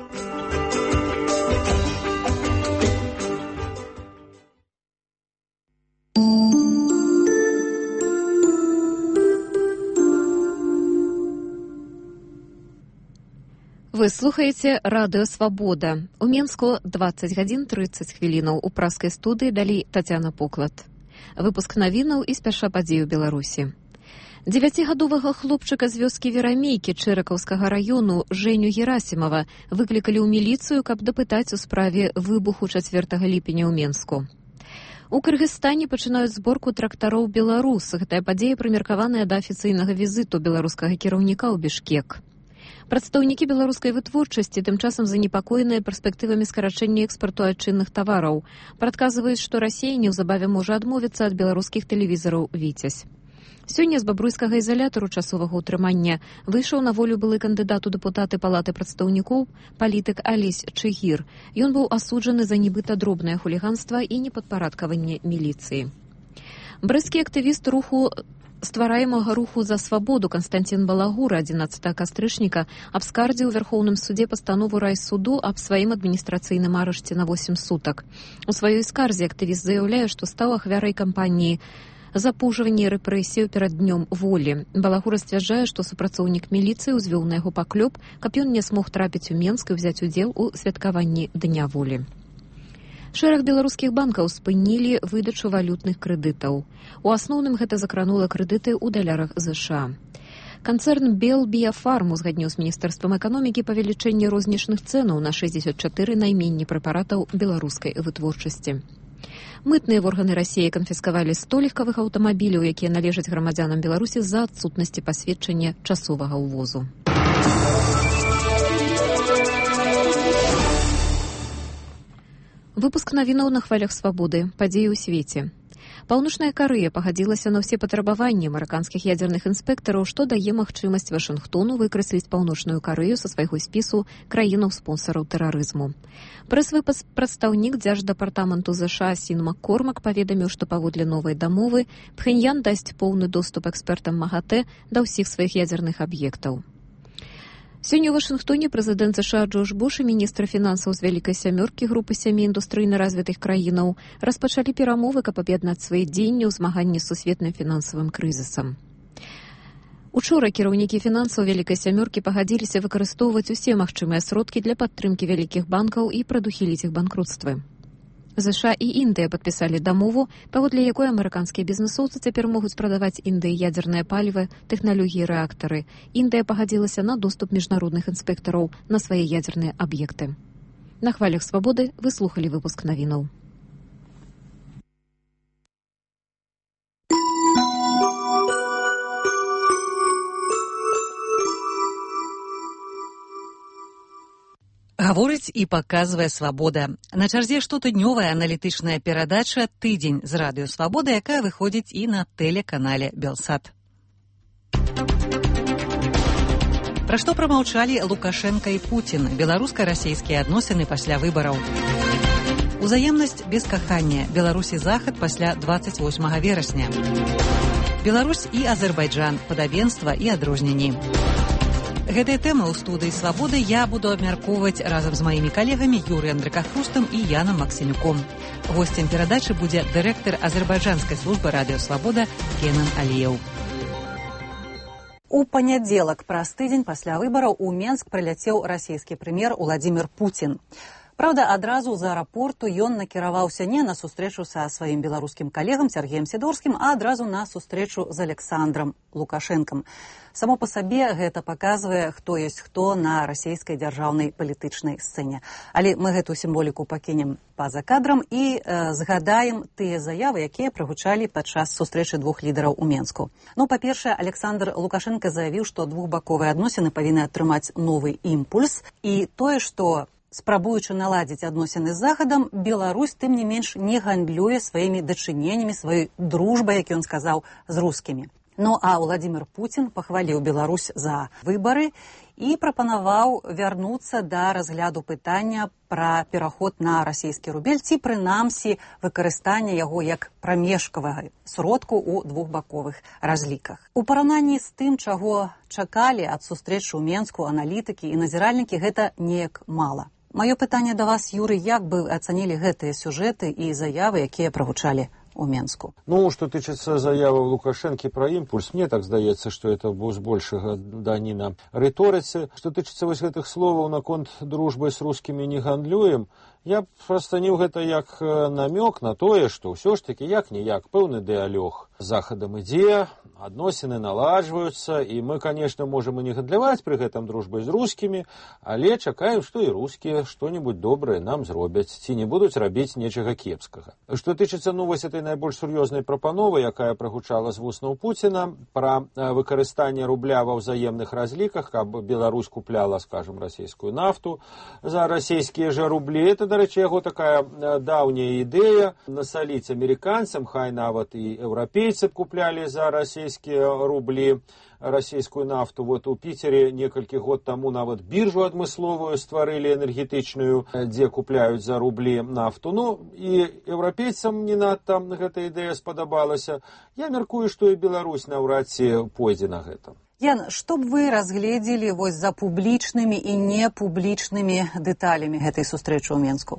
Вы слухаеце радыё «Свабода». У Менску двадцать гадзін тридцать хвілінаў. У праскай студыі далі Тацяна Поклад. Выпуск навінаў і спяша падзею Беларусі. Дзевяцігадовага хлопчыка з вёскі Верамейкі Чэракаўскага раёну Жэню Герасімова выклікалі ў міліцыю, каб дапытаць у справе выбуху чацвёртага ліпеня ў Менску. У Кыргызстане пачынаюць зборку трактароў «Беларус». Гэтая падзея прымеркаваная да афіцыйнага візіту беларускага кіраўніка ў Бішкек. Прадстаўнікі беларускай вытворчасці тым часам занепакоеныя перспектывамі скарачэння экспарту айчынных тавараў. Прадказваюць, што Расія неўзабаве можа адмовіцца ад беларускіх тэлевізараў «Віцязь». Сёння з бабруйскага ізалятару часовага ўтрымання выйшаў на волю былы кандыдат у дэпутаты палаты прадстаўнікоў палітык Алесь Чыгір. Ён быў асуджаны за нібыта дробнае хуліганства і непадпарадкаванне міліцыі. Брэсцкі актывіст руху ствараемага руху за свабоду Константин Балагура адзінаццатага кастрычніка абскардзіў у Вярхоўным судзе пастанову райсуду аб сваім адміністрацыйным арышце на восемь сутак. У сваёй скарзе актывіст заяўляе, што стаў ахвярай кампаніі запужвання і рэпрэсію перад днём волі. Балагура сцвярджае, што супрацоўнік міліцыі ўзвёў на яго паклёп, каб ён не смог трапіць у Менск і ўзяць удзел у святкаванні Дня волі. Шэраг беларускіх банкаў спынілі выдачу валютных крэдытаў. У асноўным гэта закранула крэдыты ў далярах ЗША. Канцэрн Бел Біяфарм узгадніў з міністэрствам эканомікі павелічэнне рознічных цэнаў на шэсцьдзесят чатыры найменні прэпаратаў беларускай вытворчасці. Мытныя органы Расіі канфіскавалі сто легкавых аўтамабіляў, якія належаць грамадзянам Беларусі з-за адсутнасці пасведчання часовага ўвозу. Выпуск навінаў на хвалях свабоды. Падзеі ў свеце. Паўночная Карэя пагадзілася на ўсе патрабаванні амерыканскіх ядзерных інспектараў, што дае магчымасць Вашынгтону выкрэсліць Паўночную Карэю са свайго спісу краінаў-спонсараў тэрарызму. Прэсавы прадстаўнік дзярждэпартаменту ЗША Сін Маккормак паведаміў, што паводле новай дамовы Пхэньян дасць поўны доступ экспертам МАГАТЭ да ўсіх сваіх ядзерных аб'ектаў. Сёння ў Вашынгтоне прэзідэнт ЗША Джордж Буш і міністр фінансаў з Вялікай сямёркі групы сямі індустрыйна развітых краінаў распачалі перамовы, каб аб'яднаць свае дзеянні ў змаганні з сусветным фінансавым крызісам. Учора кіраўнікі фінансаў Вялікай сямёркі пагадзіліся выкарыстоўваць усе магчымыя сродкі для падтрымкі вялікіх банкаў і прадухіліць іх банкрутствы. ЗША і Індыя падпісалі дамову, паводле якой амерыканскія бізнесоўцы цяпер могуць прадаваць Індыі ядзернае паліва, тэхналогіі рэактары. Індыя пагадзілася на доступ міжнародных інспектараў на свае ядзерныя аб'екты. На хвалях свабоды вы слухалі выпуск навінаў. Гаворыць і паказвае свабода. На чарзе штотыднёвая аналітычная перадача «Тыдзень» з радыё «Свабода», якая выходзіць і на тэлеканале «Белсат». Пра што прамаўчалі Лукашенка і Пуцін, беларуска-расійскія адносіны пасля выбараў. Узаемнасць без кахання, Беларусь і Захад пасля дваццаць восьмага верасня. Беларусь і Азербайджан, падабенства і адрозненні. Гэтыя тэмы ў студыі «Свабоды» я буду абмяркоўваць разам з маімі калегамі Юрыем Дракахрустам і Янам Максімюком. Госцем перадачы будзе дырэктар азербайджанскай службы радыё «Свабода» Кенан Аліеў. У панядзелак праз тыдзень пасля выбараў у Менск прыляцеў расійскі прэм'ер Уладзімір Пуцін. Праўда, адразу з аэрапорту ён накіраваўся не на сустрэчу са сваім беларускім калегам Сергеем Сідорскім, а адразу на сустрэчу з Александром Лукашэнкам. Само па сабе гэта паказвае, хто ёсць хто на расійскай дзяржаўнай палітычнай сцэне. Але мы гэту сімволіку пакінем па-за кадрам і э, згадаем тыя заявы, якія прагучалі падчас сустрэчы двух лідараў у Менску. Ну, па-першае, Александр Лукашенка заявіў, што двухбаковыя адносіны павінны атрымаць новы імпульс, і тое, што Спрабуючы наладзіць адносіны з захадам, Беларусь тым не менш не гандлюе сваімі дачыненнямі, сваёй дружбай, як ён сказаў, з рускімі. Ну а Владзімір Пуцін пахваліў Беларусь за выбары і прапанаваў вярнуцца да разгляду пытання пра пераход на расійскі рубель ці прынамсі выкарыстання яго як прамежкавага сродку ў двухбаковых разліках. У параўнанні з тым, чаго чакалі ад сустрэчы ў Менску аналітыкі і назіральнікі, гэта неяк мала. Маё пытанне да вас, Юрый, як бы ацанілі гэтыя сюжэты і заявы, якія прагучалі у Менску? Ну, что тычыцца заявы Лукашэнкі пра імпульс, мне так здаецца, што это збольшага даніна рыторыцы. Што тычыцца вось гэтых словаў наконт дружбы з рускімі не гандлюем, я прастаніў гэта як намёк на тое, што ўсё ж такі як-ніяк пэўны дыалог з захадам ідзе, адносіны наладжваюцца, і мы, конечно, можам і не гандляваць пры гэтым дружбай з рускімі, але чакаем, што і рускія што-небудзь добрае нам зробяць, ці не будуць рабіць нечага кепскага. Што тычыцца, ну, вось этой найбольш сур'ёзнай прапановы, якая прагучала з вуснаў Пуціна, пра выкарыстанне рубля ва ўзаемных разліках, каб Беларусь купляла, скажем, расійскую нафту за расійскія жа рублі. Это, да рэчы, яго такая даўняя ідэя насаліць амерыканцам, хай нават і еўрапейцы куплялі за расійскія рублі расійскую нафту. Вот у Піцере некалькі год таму нават біржу адмысловую стварылі энергетычную, дзе купляюць за рублі нафту. Ну, і еўрапейцам не надта гэта ідэя спадабалася. Я мяркую, што і Беларусь наўрад ці пойдзе на гэта. Ян, што б вы разгледзелі вось за публічнымі і непублічнымі дэталямі гэтай сустрэчы ў Менску?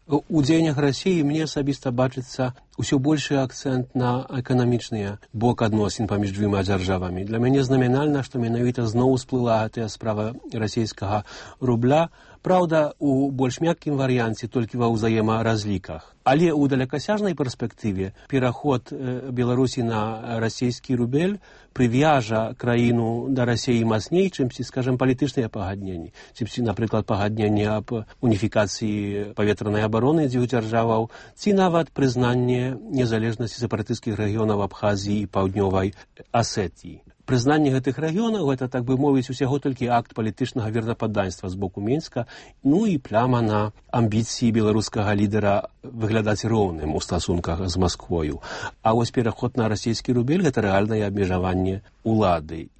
У дзеяннях Расіі мне асабіста бачыцца ўсё большы акцэнт на эканамічныя бок адносін паміж дзвюма дзяржавамі. Для мяне знамінальна, што менавіта зноў усплыла гэтая справа расійскага рубля, праўда, у больш мяккім варыянце толькі ва ўзаемаразліках. Але ў далекасяжнай перспектыве пераход Беларусі на расійскі рубель прывяжа краіну да Расіі мацней, чымсьці, скажем, палітычныя пагадненні. Чымсьці, напрыклад, пагадненне аб уніфікацыі паветранай абароны дзвюх дзяржаваў, ці нават прызнанне незалежнасці сепаратысцкіх рэгіёнаў Абхазіі і Паўднёвай Асетіі. Прызнанне гэтых рэгіёнаў, гэта, так бы мовіць, усяго толькі акт палітычнага вернападданства з боку Менска, ну і пляма на амбіцыі беларускага лідара выглядаць роўным у стасунках з Масквою. А вось пераход на расійскі рубель – гэта рэальнае абмежаванне улады.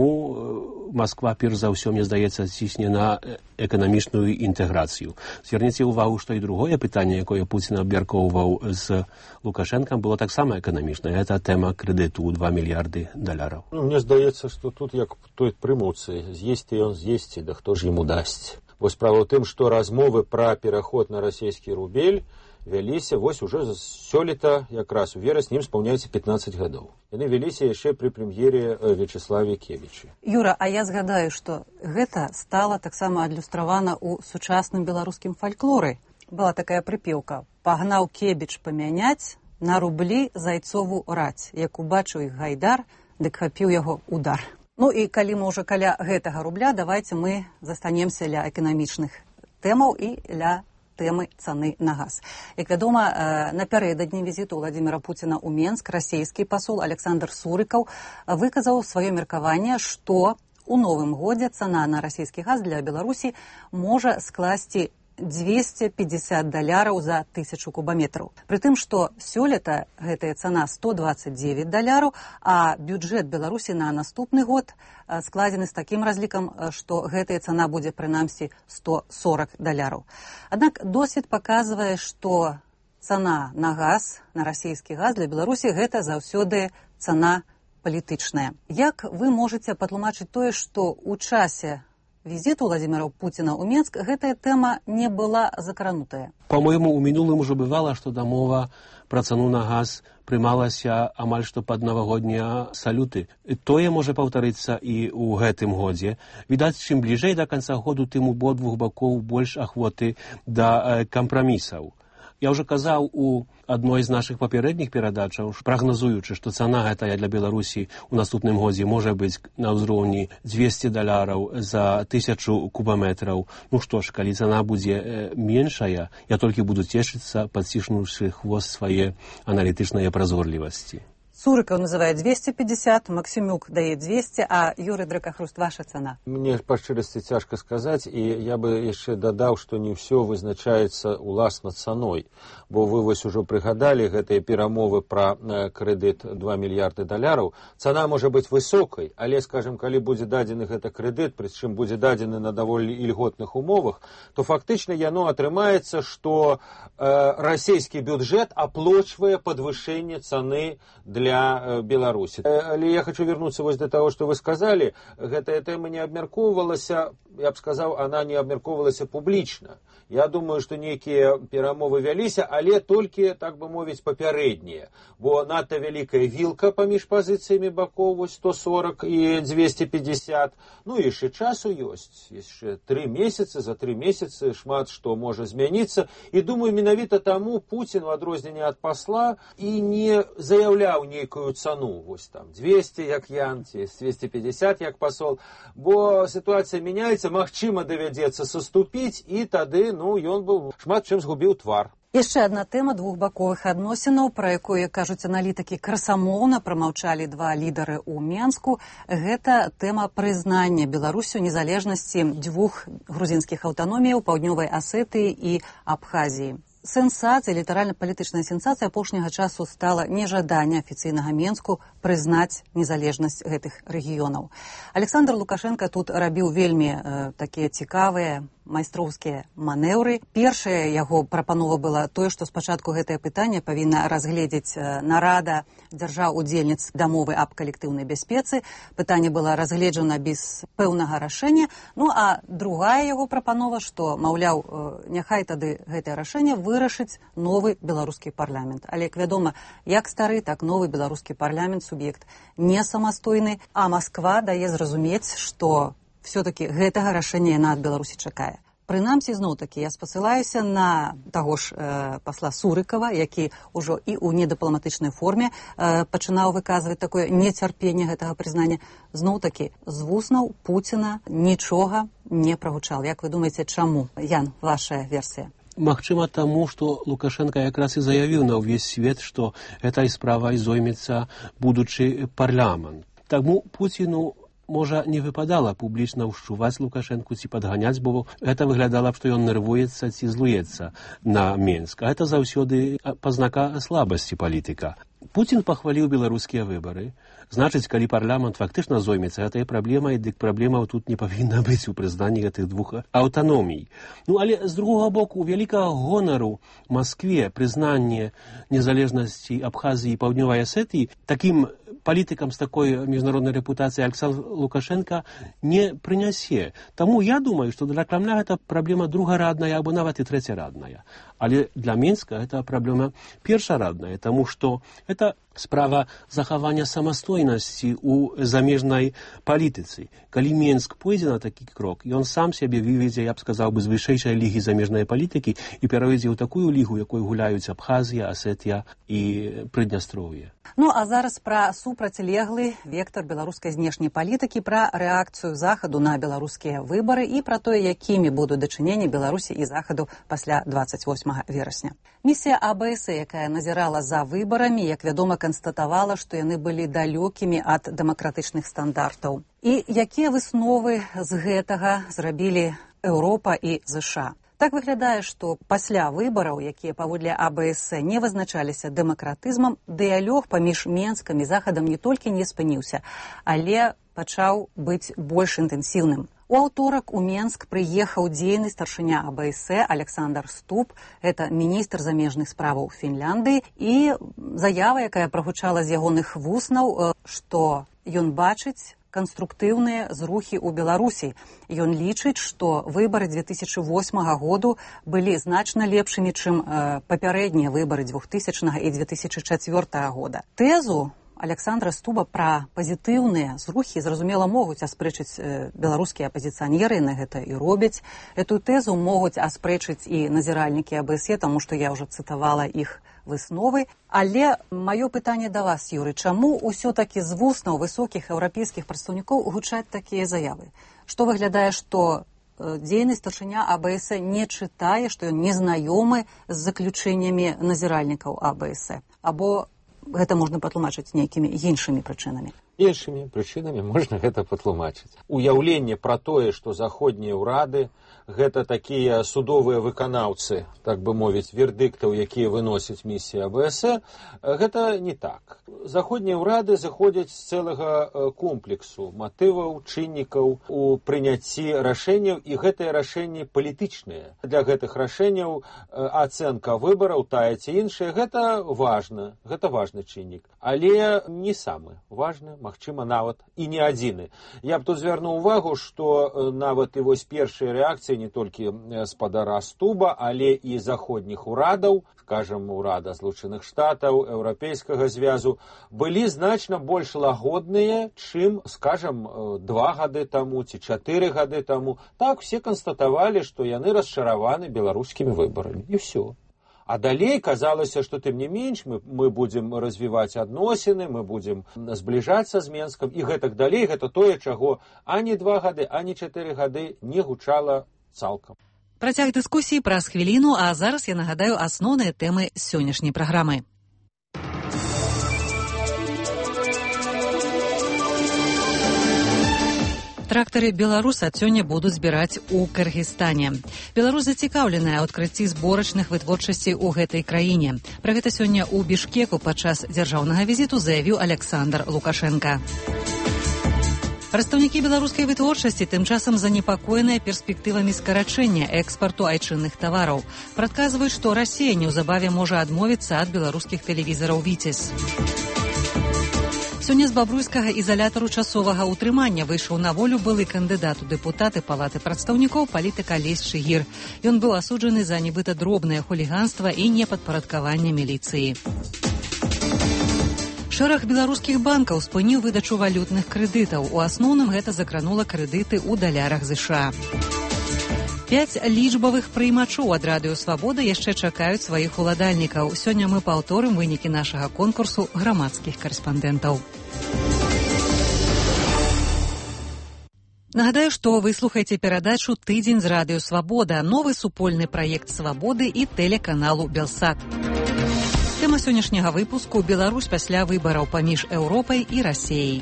Таму Масква, перш за ўсё, мне здаецца, цісне на эканамічную інтэграцыю. Зверніце ўвагу, што і другое пытанне, якое Пуцін абмяркоўваў з Лукашэнкам, было таксама эканамічнае. Гэта тэма крэдыту ў два мільярды даляраў. Ну, мне здаецца, што тут як той прымуцы, з'есці ён з'есці, да хто ж яму дасць. Вось справа ў тым, што размовы пра пераход на расійскі рубель вяліся вось уже сёлета, якраз у верасні, ім спаўняецца пятнаццаць гадоў. Яны вяліся яшчэ пры прэм'ере Вячеславе Кевічы. Юра, а я згадаю, што гэта стала таксама адлюстравана ў сучасным беларускім фальклоры. Была такая прыпеўка: «Пагнаў Кебіч памяняць на рублі зайцову раць. Як убачыў іх гайдар, дык хапіў яго удар». Ну і калі мы ўжо каля гэтага рубля, давайце мы застанемся ля эканамічных тэмаў і ля тэмы цаны на газ. Як вядома, напярэдадні візіту Владзіміра Пуціна ў Менск расійскі пасол Александр Сурыкаў выказаў сваё меркаванне, што у новым годзе цана на расійскі газ для Беларусі можа скласці дзвесце пятьдесят даляраў за тысячу кубаметраў. Пры тым, што сёлета гэтая цана сто двадцать девять даляраў, а бюджэт Беларусі на наступны год складзены з такім разлікам, што гэтая цана будзе прынамсі сто сорок даляраў. Аднак досвед паказвае, што цана на газ, на расійскі газ для Беларусі гэта заўсёды цана палітычная. Як вы можаце патлумачыць тое, што ў часе візіту Владзіміра Пуціна ў Менск гэтая тэма не была закранутая? По-моему, у мінулым ужо бывала, што дамова пра цану на газ прымалася амаль што пад навагоднія салюты. Тое можа паўтарыцца і ў гэтым годзе. Відаць, чым бліжэй да канца году, тым у абодвух бакоў больш ахвоты да кампрамісаў. Я ўжо казаў у адной з нашых папярэдніх перадачаў, прагназуючы, што цана гэтая для Беларусі ў наступным годзе можа быць на ўзроўні дзвесце даляраў за тысячу кубаметраў. Ну што ж, калі цана будзе меншая, я толькі буду цешыцца, падціснуўшы хвост свае аналітычныя празорлівасці. Цурыкаў называе двести пятьдесят, Максимюк дае двести, а Юрий Дракахруст, ваша цана? Мне па шчырасці цяжка сказаць, і я бы яшчэ дадаў, што не ўсё вызначаецца уласна цаной, бо вы вось ужо прыгадалі гэтыя перамовы пра крэдыт два мільярды даляраў. Цана можа быць высокай, але, скажем, калі будзе дадзены гэта крэдыт, прычым будзе дадзены на даволі ільготных умовах, то фактычна яно атрымаецца, што э, расійскі бюджэт аплочвае падвышэнне цаны для для Беларусі. Але я хочу вернуться вось до того, что вы сказали. Гэтая тэма не абмяркоўвалася, я б сказаў, она не абмяркоўвалася публічна. Я думаю, што нейкія перамовы вяліся, але толькі, так бы мовіць, папярэднія. Бо надта вялікая вілка паміж пазіцыямі бакоў, вось сто сорок і двести пятьдесят. Ну, яшчэ часу ёсць. Яшчэ тры месяцы, за тры месяцы шмат што можа змяніцца. І думаю, менавіта таму Пуцін, у адрозненне ад пасла, і не заяўляў нейкую цану, вось там двести, як Ян, ці двести пятьдесят, як пасол. Бо сітуацыя мяняецца, магчыма, давядзецца саступіць, і тады, ну, ён быў шмат чым згубіў твар. Яшчэ адна тэма двухбаковых адносінаў, пра якую, кажуць аналітыкі, красамоўна прамаўчалі два лідары ў Менску. Гэта тэма прызнання Беларусю незалежнасці дзвюх грузінскіх аўтаноміяў паўднёвай Асетыі і Абхазіі. Сенсацыя, літаральна-палітычная сенсацыя апошняга часу стала нежаданне афіцыйнага Менску прызнаць незалежнасць гэтых рэгіёнаў. Александр Лукашенко тут рабіў вельмі э, такія цікавыя майстроўскія манеўры. Першая яго прапанова была тое, што спачатку гэтае пытанне павінна разгледзець нарада дзяржаў-удзельніц дамовы аб калектыўнай бяспецы. Пытанне было разгледжана без пэўнага рашэння. Ну, а другая яго прапанова, што, маўляў, няхай тады гэтае рашэнне вырашыць новы беларускі парламент. Але, як вядома, як стары, так новы беларускі парламент, суб'ект не самастойны, а Масква дае зразумець, што все-таки гэтага рашэння яна ад Беларусі чакае. Прынамсі, зноў-такі, я спасылаюся на таго ж э, пасла Сурыкава, які ўжо і ў недыпламатычнай форме э, пачынаў выказваць такое нецярпенне гэтага прызнання. Зноў-такі, з вуснаў Пуціна нічога не прагучал. Як вы думаеце, чаму? Ян, ваша версія. Магчыма таму, што Лукашенко якраз і заявіў на ўвесь свет, што этой справай зоймецца будучы парламент. Таму Пуціну можа не выпадала публічна ўшчуваць Лукашэнку ці падганяць, бо гэта выглядала б, што ён нервуецца ці злуецца на Менск. А гэта заўсёды пазнака слабасці палітыка. Пуцін пахваліў беларускія выбары. Значыць, калі парламент фактычна зоймецца гэтай праблемай, дык праблема тут не павінна быць у прызнанні гэтых двух аўтаномій. Ну, але з другога боку, вялікага гонару Маскве прызнанне незалежнасці Абхазіі і Паўднёвай Асетыі такім палітыкам з такой міжнароднай рэпутацыяй Александр Лукашенко не прынясе. Таму я думаю, што для Крамля гэта праблема другарадная або нават і трэцярадная. Але для Менска гэта праблема першарадная, таму што гэта справа захавання самастойнасці ў замежнай палітыцы. Калі Менск пойдзе на такі крок, ён сам сябе выведзе, я б сказаў бы, з вышэйшай лігі замежнай палітыкі і пераведзе ў такую лігу, якой гуляюць Абхазія, Асетія і Прыднястроўе. Ну, а зараз пра супрацьлеглы вектар беларускай знешняй палітыкі, пра рэакцыю Захаду на беларускія выбары і пра тое, якімі будуць дачыненні Беларусі і Захаду пасля двадцать восьмага верасня. Місія А Б С, якая назірала за выбарамі, як вядома, канстатавала, што яны былі далёкімі ад дэмакратычных стандартаў. І якія высновы з гэтага зрабілі Еўропа і ЗША? Так выглядае, што пасля выбараў, якія паводле А Б С не вызначаліся дэмакратызмам, дыялог паміж Менскам і Захадам не толькі не спыніўся, але пачаў быць больш інтэнсіўным. У аўторак у Менск прыехаў дзейны старшыня А Б С Александр Ступ, это міністр замежных справаў Фінляндыі, і заява, якая прагучала з ягоных вуснаў, што ён бачыць канструктыўныя зрухі ў Беларусі. Ён лічыць, што выбары две тысячы восьмага году былі значна лепшымі, чым э, папярэднія выбары двухтысячнага і две тысячы чацвёртага года. Тэзу Александра Стуба пра пазітыўныя зрухі, зразумела, могуць аспрэчыць э, беларускія апазіцыянеры, на гэта і робяць. Эту тэзу могуць аспрэчыць і назіральнікі А Б С, таму што я ўжо цытавала іх высновы. Але маё пытанне да вас, Юрый, чаму ўсё-такі з вуснаў высокіх еўрапейскіх прадстаўнікоў гучаць такія заявы? Што выглядае, што э, дзейны старшыня А Б С не чытае, што ён не знаёмы з заключэннямі назіральнікаў А Б С? Або гэта можна патлумачыць нейкімі іншымі прычынамі? Іншымі прычынамі можна гэта патлумачыць. Уяўленне пра тое, што заходнія ўрады гэта такія судовыя выканаўцы, так бы мовіць, вердыктаў, якія выносяць місія АБС, гэта не так. Заходнія ўрады зыходзяць з цэлага комплексу матываў, чыннікаў у прыняцці рашэнняў, і гэтыя рашэнні палітычныя. Для гэтых рашэнняў ацэнка выбараў, тая ці іншая, гэта важна, гэта важны чыннік, але не самы важны, магчыма, нават і не адзіны. Я б тут звярнуў увагу, што нават і вось першыя рэакцыі не толькі спадара Стуба, але і заходніх урадаў, скажам, урада Злучаных Штатаў, Еўрапейскага звязу, былі значна больш лагодныя, чым, скажам, два гады таму ці чатыры гады таму. Так, все канстатавалі, што яны расчараваны беларускімі выбарамі. І ўсё. А далей казалася, што тым не менш мы, мы будзем развіваць адносіны, мы будзем збліжацца з Менскам, і гэтак далей, гэта тое, чаго ані два гады, ані чатыры гады не гучала цалкам. Працяг дыскусіі праз хвіліну, а зараз я нагадаю асноўныя тэмы сённяшняй праграмы. Трактары «Беларус» ад сёння будуць збіраць у Кыргызстане. Беларусь зацікаўленая ў адкрыцці зборачных вытворчасцей у гэтай краіне. Пра гэта сёння ў Бішкеку падчас дзяржаўнага візіту заявіў Александр Лукашенко. Прадстаўнікі беларускай вытворчасці тым часам занепакоеныя перспектывамі скарачэння экспарту айчынных тавараў. Прадказваюць, што Расія неўзабаве можа адмовіцца ад беларускіх тэлевізараў «Віцязь». Сёння з бабруйскага ізалятару часовага ўтрымання выйшаў на волю былы кандыдат у дэпутаты палаты прадстаўнікоў палітык Алесь Шыгір. Ён быў асуджаны за нібыта дробнае хуліганства і непадпарадкаванне міліцыі. Шэраг беларускіх банкаў спыніў выдачу валютных крэдытаў. У асноўным гэта закранула крэдыты ў далярах ЗША. Пяць лічбавых прыймачоў ад радыё «Свабода» яшчэ чакаюць сваіх уладальнікаў. Сёння мы паўторым вынікі нашага конкурсу грамадскіх карэспандэнтаў. Нагадаю, што вы слухаеце перадачу «Тыдзень з радыё «Свабода», новы супольны праект «Свабоды» і тэлеканалу «Белсат». Тэма сённяшняга выпуску – Беларусь пасля выбараў паміж Еўропай і Расіяй.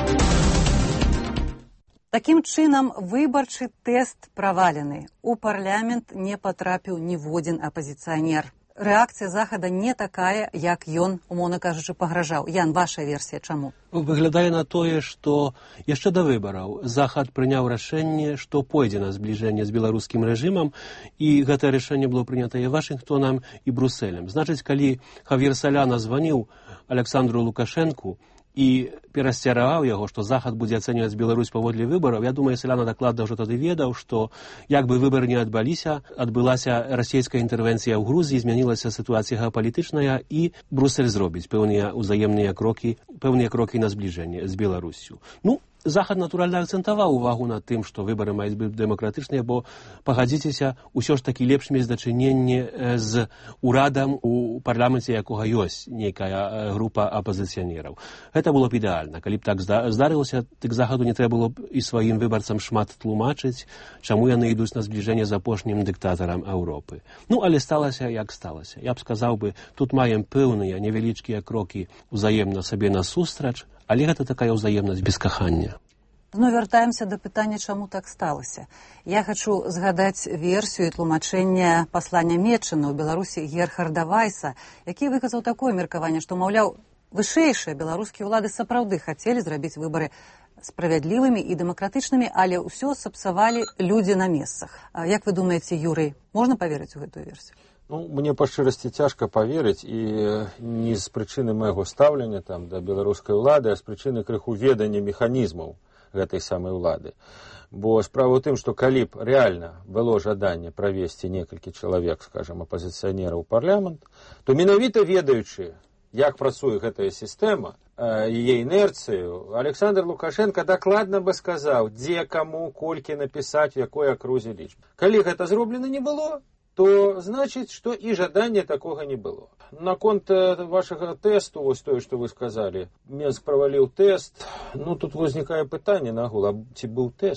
Такім чынам, выбарчы тэст правалены. У парламент не патрапіў ніводзін апазіцыянер. Рэакцыя Захада не такая, як ён, умоўна кажучы, пагражаў. Ян, ваша версія чаму? Выглядае на тое, што яшчэ да выбараў Захад прыняў рашэнне, што пойдзе на збліжэнне з беларускім рэжымам, і гэтае рашэнне было прынятае Вашынгтонам і Брусэлем. Значыць, калі Хав'ер Саляна званіў Александру Лукашэнку і перасцягаў яго, што Захад будзе ацэньваць Беларусь паводле выбараў, я думаю, Саляна дакладна ўжо тады ведаў, што як бы выбары не адбыліся, адбылася расійская інтэрвенцыя ў Грузіі, змянілася сітуацыя геапалітычная, і Брусэль зробіць пэўныя ўзаемныя крокі, пэўныя крокі на збліжэнне з Беларуссю. Ну, Захад, натуральна, акцэнтаваў увагу над тым, што выбары маюць быць дэмакратычныя, бо, пагадзіцеся, усё ж такі лепш мець дачыненне з урадам у парламенце, якога ёсць нейкая група апазіцыянераў. Гэта было б ідэальна. Калі б так здарылася, тык Захаду не трэба было б і сваім выбарцам шмат тлумачыць, чаму яны ідуць на збліжэнне з апошнім дыктатарам Еўропы. Ну, але сталася, як сталася. Я б сказаў бы, тут маем пэўныя невялічкія крокі ўзаемна сабе насустрач, але гэта такая ўзаемнасць без кахання. Ну, вяртаемся да пытання, чаму так сталася. Я хачу згадаць версію і тлумачэння паслання Метчына ў Беларусі Герхарда Вайса, які выказаў такое меркаванне, што, маўляў, вышэйшыя беларускія ўлады сапраўды хацелі зрабіць выбары справядлівымі і дэмакратычнымі, але ўсё сапсавалі людзі на месцах. Як вы думаеце, Юрый, можна паверыць у гэтую версію? Ну, мне па шчырасці цяжка паверыць, і не з прычыны майго стаўлення там да беларускай улады, а з прычыны крыху ведання механізмаў гэтай самай улады. Бо справа ў тым, што калі б рэальна было жаданне правесці некалькі чалавек, скажам, апазіцыянераў у парламент, то менавіта ведаючы, як працуе гэтая сістэма, яе інерцыю, Александр Лукашенко дакладна бы сказаў, дзе, каму, колькі напісаць, у якой акрузе лічбы. Калі гэта зроблена не было, то значыць, што і жадання такога не было. Наконт вашага тэсту, вось тое, што вы сказалі, Менск праваліў тэст, ну тут вознікае пытанне нагул, а ці быў тэст?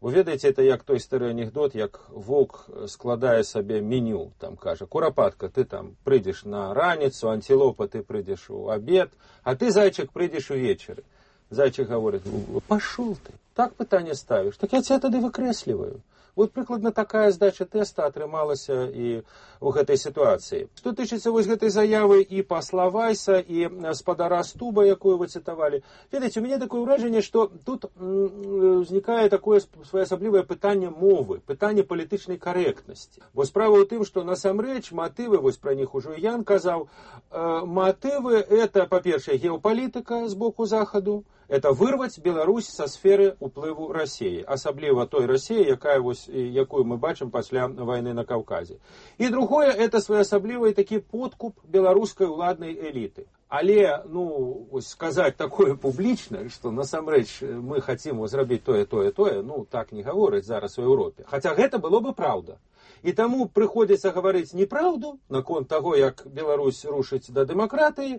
Вы ведаеце, это як той стары анекдот, як воўк складае сабе меню, там кажа: курапатка, ты там прыйдзеш на раніцу, антилопа, ты прыйдзеш у обед, а ты, зайчик, прыйдзеш увечары. Зайчик говорит: пошел ты, так пытанне ставишь, так я тебя тады выкрэсліваю. Вот прыкладна такая здача тэста атрымалася і ў гэтай сітуацыі. Што тычыцца вось гэтай заявы і пасла Вайса, і спадара Стуба, якую вы цытавалі, ведаеце, у мяне такое ўражанне, што тут узнікае такое своеасаблівае пытанне мовы, пытанне палітычнай карэктнасці. Бо справа ў тым, што насамрэч матывы, вось пра них ужо Ян казаў, матывы это, па-першае, геапалітыка з боку Захаду, это вырваць Беларусь са сферы ўплыву Расіі, асабліва той Расіі, якая вось, якую мы бачым пасля вайны на Каўказе. І другое, это своеасаблівы такі подкуп беларускай уладнай эліты. Але, ну, вось сказаць такое публічна, што насамрэч мы хацім зрабіць тое, тое, тое, ну, так не гавораць зараз у Еўропе. Хаця гэта было бы праўда. І таму прыходзіцца гаварыць неправду наконт таго, як Беларусь рушыць да дэмакратыі,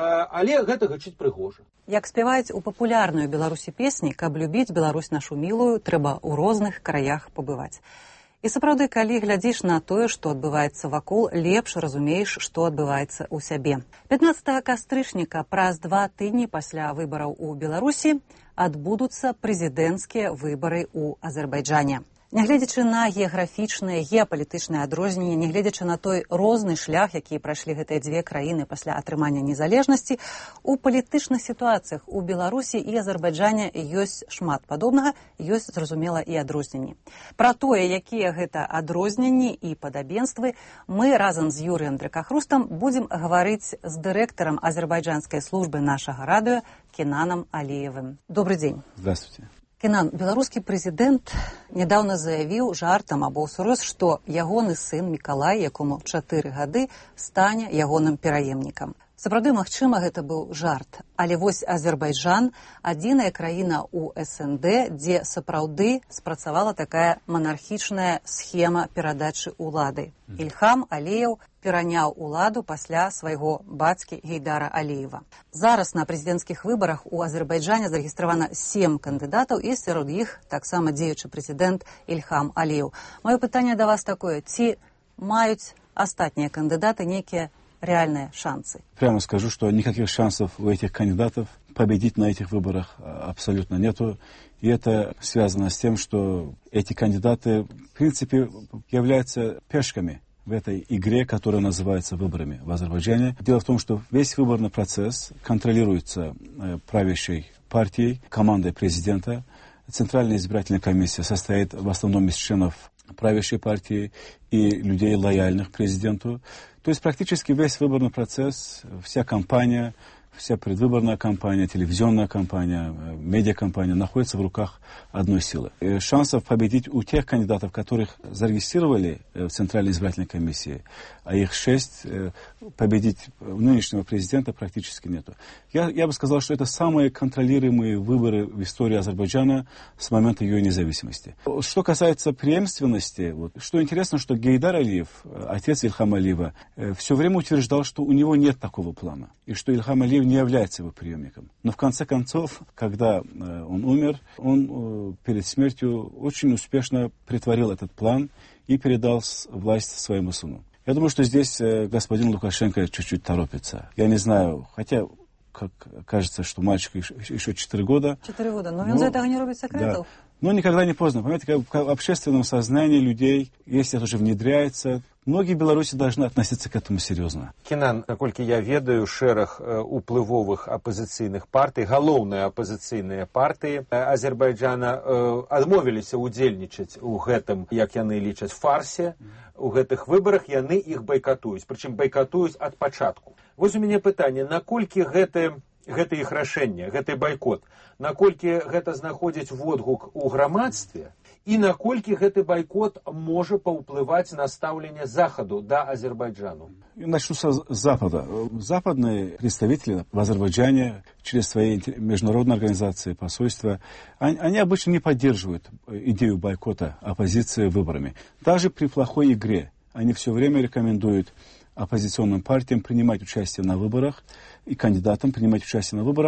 але гэта гучыць прыгожа. Як спяваюць у папулярную Беларусі песні, каб любіць Беларусь нашу мілую, трэба ў розных краях пабываць. І сапраўды, калі глядзіш на тое, што адбываецца вакол, лепш разумееш, што адбываецца ў сябе. пятнаццатага кастрычніка, праз два тыдні пасля выбараў у Беларусі, адбудуцца прэзідэнцкія выбары ў Азербайджане. Нягледзячы на геаграфічныя, геапалітычныя адрозненні, нягледзячы на той розны шлях, які прайшлі гэтыя дзве краіны пасля атрымання незалежнасці, у палітычных сітуацыях у Беларусі і Азербайджане ёсць шмат падобнага, ёсць, зразумела, і адрозненні. Пра тое, якія гэта адрозненні і падабенствы, мы разам з Юрыем Дракахрустам будзем гаварыць з дырэктарам азербайджанскай службы нашага радыё Кенанам Алиевым. Добрый дзень. Здравствуйте. Кенан, беларускі прэзідэнт нядаўна заявіў жартам або ўсур'ёз, што ягоны сын Мікалай, якому чатыры гады, стане ягоным пераемнікам. Сапраўды, магчыма, гэта быў жарт. Але вось Азербайджан – адзіная краіна ў эс эн дэ, дзе сапраўды спрацавала такая манархічная схема перадачы ўлады. Ільхам Аліеў пераняў уладу пасля свайго бацькі Гейдара Аліева. Зараз на прэзідэнцкіх выбарах у Азербайджане зарэгістравана сем кандыдатаў, і сярод іх таксама дзеючы прэзідэнт Ільхам Аліеў. Маё пытанне да вас такое: ці маюць астатнія кандыдаты нейкія реальные шансы? Прямо скажу, что никаких шансов у этих кандидатов победить на этих выборах абсолютно нету. И это связано с тем, что эти кандидаты, в принципе, являются пешками в этой игре, которая называется выборами в Азербайджане. Дело в том, что весь выборный процесс контролируется правящей партией, командой президента. Центральная избирательная комиссия состоит в основном из членов правящей партии и людей, лояльных президенту. То есть практически весь выборный процесс, вся кампания, вся предвыборная кампания, телевизионная кампания, медиакампания находится в руках одной силы. И шансов победить у тех кандидатов, которых зарегистрировали в Центральной избирательной комиссии, а их шесть, победить нынешнего президента практически нету. Я, я бы сказал, что это самые контролируемые выборы в истории Азербайджана с момента ее независимости. Что касается преемственности, вот, что интересно, что Гейдар Алиев, отец Ильхама Алиева, все время утверждал, что у него нет такого плана, и что Ильхам Алиев не является его преемником. Но в конце концов, когда э, он умер, он э, перед смертью очень успешно притворил этот план и передал власть своему сыну. Я думаю, что здесь э, господин Лукашенко чуть-чуть торопится. Я не знаю, хотя, как кажется, что мальчику еще, еще четыре года. Четыре года, но, но он за этого не робит секретов. Да. Но никогда не поздно. Понимаете, как в общественном сознании людей, если это уже внедряется, многие беларусы должны относиться к этому серьезно. Кенан, наколькі я ведаю, шэраг уплывовых апозіцыйных партый, галоўныя апозіцыйныя партыі Азербайджана адмовіліся ўдзельнічаць у гэтым, як яны лічаць, фарсе. У гэтых выбарах яны іх байкатуюць, прычым байкатуюць ад пачатку. Вось у мяне пытанне, наколькі гэты гэта іх рашэнне, гэты байкот, наколькі гэта знаходзіць водгук у грамадстве і наколькі гэты байкот можа паўплываць на стаўленне Захаду да Азербайджану. Начну с Запада. Западные представители в Азербайджане через свои международные организации, посольства, они, они обычно не поддерживают идею бойкота оппозиции выборами. Даже при плохой игре они все время рекомендуют оппозиционным партиям принимать участие на выборах и кандидатам принимать участие на выборах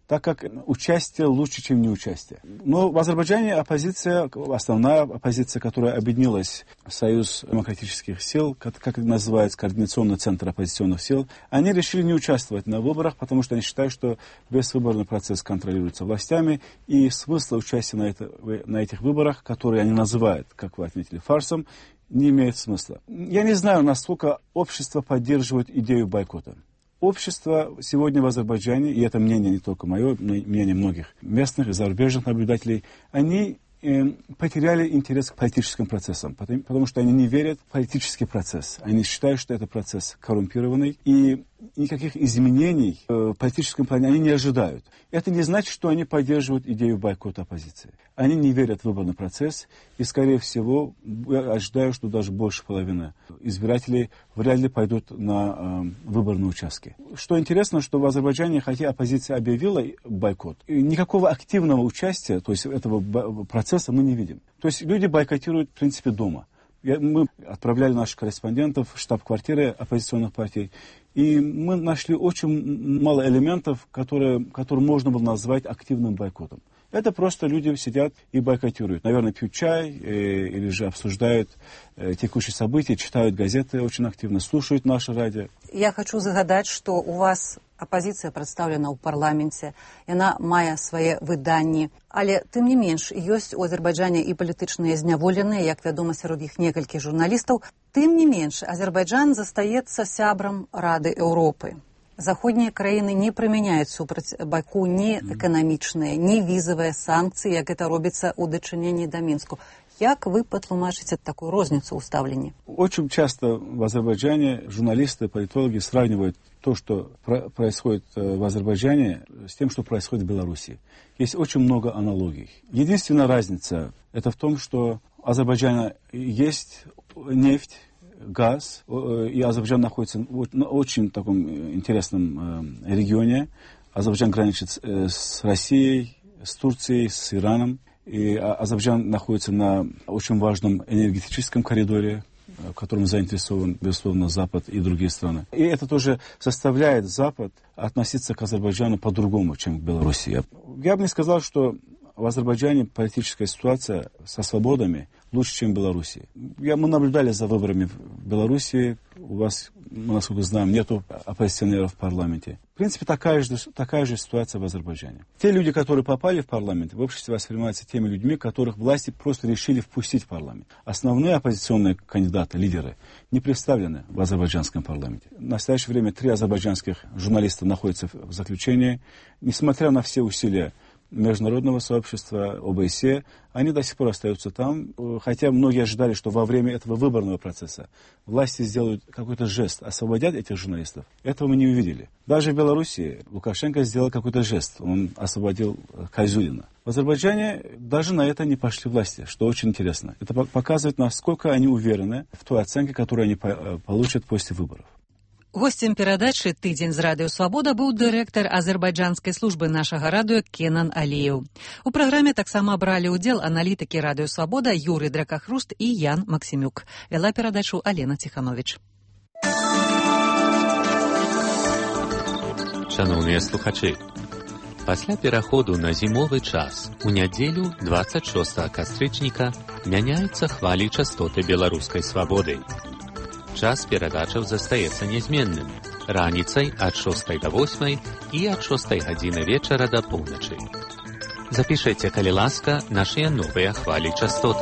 так как участие лучше, чем неучастие. Но в Азербайджане оппозиция, основная оппозиция, которая объединилась в Союз демократических сил, как, как это называется, Координационный центр оппозиционных сил, они решили не участвовать на выборах, потому что они считают, что выборный процесс контролируется властями, и смысла участия на, это, на этих выборах, которые они называют, как вы отметили, фарсом, не имеет смысла. Я не знаю, насколько общество поддерживает идею бойкота. Общество сегодня в Азербайджане, и это мнение не только мое, мнение многих местных и зарубежных наблюдателей, они э, потеряли интерес к политическим процессам, потому, потому что они не верят в политический процесс. Они считают, что это процесс коррумпированный, и никаких изменений в политическом плане они не ожидают. Это не значит, что они поддерживают идею бойкота оппозиции. Они не верят в выборный процесс, и, скорее всего, я ожидаю, что даже больше половины избирателей вряд ли пойдут на э, выборные участки. Что интересно, что в Азербайджане, хотя оппозиция объявила бойкот, никакого активного участия, то есть этого процесса мы не видим. То есть люди бойкотируют, в принципе, дома. Мы отправляли наших корреспондентов в штаб-квартиры оппозиционных партий, и мы нашли очень мало элементов, которые, которые можно было назвать активным бойкотом. Это просто люди сидят и бойкотируют. Наверное, пьют чай э, или же обсуждают э, текущие события, читают газеты очень активно, слушают наше радио. Я хочу загадать, что у вас апозіцыя прадстаўлена ў парламенце, яна мае свае выданні. Але, тым не менш, ёсць у Азербайджане і палітычныя зняволеныя, як вядома, сярод іх некалькі журналістаў. Тым не менш, Азербайджан застаецца сябрам Рады Еўропы. Заходнія краіны не прымяняюць супраць Баку ні эканамічныя, ні візавыя санкцыі, як гэта робіцца ў дачыненні да Мінску. Як вы патлумачыце такую розніцу ў стаўленні? Очень часто в Азербайджане журналисты, политологи сравнивают то, что про- происходит в Азербайджане, с тем, что происходит в Беларуси. Есть очень много аналогий. Единственная разница это в том, что в Азербайджане есть нефть, газ, и Азербайджан находится в очень таком интересном регионе. Азербайджан граничит с Россией, с Турцией, с Ираном. И Азербайджан находится на очень важном энергетическом коридоре, в котором заинтересован, безусловно, Запад и другие страны. И это тоже заставляет Запад относиться к Азербайджану по-другому, чем к Беларуси. Я бы не сказал, что в Азербайджане политическая ситуация со свободами лучше, чем в Беларуси. Я, мы наблюдали за выборами в Беларуси. У вас, насколько знаем, нету оппозиционеров в парламенте. В принципе, такая же, такая же ситуация в Азербайджане. Те люди, которые попали в парламент, в обществе воспринимаются теми людьми, которых власти просто решили впустить в парламент. Основные оппозиционные кандидаты, лидеры, не представлены в азербайджанском парламенте. В настоящее время три азербайджанских журналиста находятся в заключении. Несмотря на все усилия международного сообщества, о бэ эс е, они до сих пор остаются там, хотя многие ожидали, что во время этого выборного процесса власти сделают какой-то жест, освободят этих журналистов. Этого мы не увидели. Даже в Беларуси Лукашенко сделал какой-то жест, он освободил Кайзулина. В Азербайджане даже на это не пошли власти, что очень интересно. Это показывает, насколько они уверены в той оценке, которую они получат после выборов. Гостем перадачы «Тыдзень з Радыё Свабода» быў дырэктар азербайджанскай службы нашага радыё Кенан Аліеў. У праграме таксама бралі ўдзел аналітыкі Радыё Свабода Юрый Дракахруст і Ян Максімюк. Вяла перадачу Алена Ціханович. Шановныя слухачы, пасля пераходу на зімовы час у нядзелю дваццаць шостага кастрычніка мяняюцца хвалі частоты беларускай свабоды. Час перадачаў застаецца нязменным. Раніцай ад шостай да восьмай і ад шостай гадзіны вечара да поўначы. Запішайце, калі ласка, нашыя новыя хвалі частоты.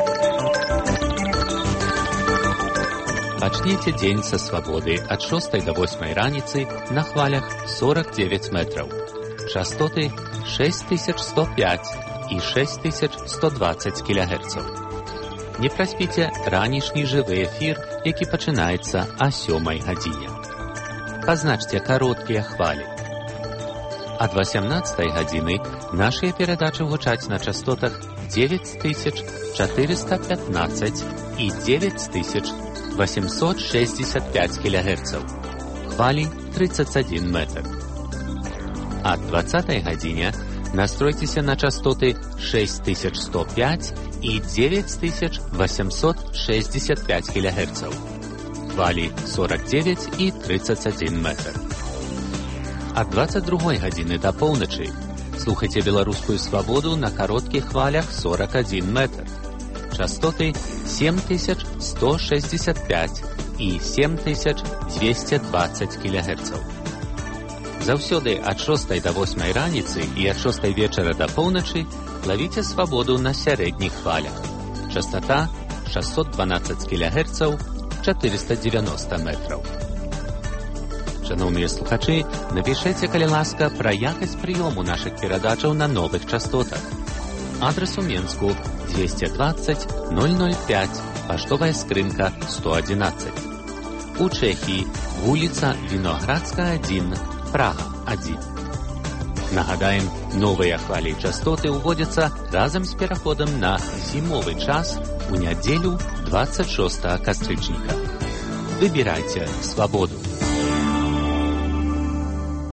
Пачніце дзень са свабоды ад шостай да восьмай раніцы на хвалях сорок девять метраў. Частоты шесть тысяч сто пять і шесть тысяч сто двадцать кілогерцаў. Не праспіце ранішні жывы эфір, які пачынаецца о сёмай гадзіне. Пазначце кароткія хвалі. Ад васямнаццатай гадзіны нашыя перадачы гучаць на частотах девять тысяч четыреста пятнадцать і девять тысяч восемьсот шестьдесят пять кілогерцаў. Хвалі тридцать один метр. Ад двадцатай гадзіне настройцеся на частоты шесть тысяч сто пять и девять тысяч восемьсот шестьдесят пять килогерцев. Хвали сорок девять и тридцать один метр. Ад двадцать другой гадзіны да поўначы слухайце беларускую свабоду на кароткіх хвалях сорок один метр. Частоты семь тысяч сто шестьдесят пять і семь тысяч двести двадцать килогерцаў. Заўсёды ад шостай да восьмай раніцы і ад шостай вечара да поўначы лавіце свабоду на сярэдніх хвалях. Частота шестьсот двенадцать килогерцаў, четыреста девяносто метраў. Шановныя слухачы, напішыце, калі ласка, пра якасць прыёму нашых перадачаў на новых частотах. Адрес у Менску двести двадцать ноль ноль пять, паштовая скрынка сто одиннадцать. У Чэхіі вуліца Віноградская один, Прага один. Нагадаем, новыя хвалі частоты ўводзяцца разам з пераходам на зімовы час у нядзелю двадцать шостага кастрычніка. Выбірайце свабоду.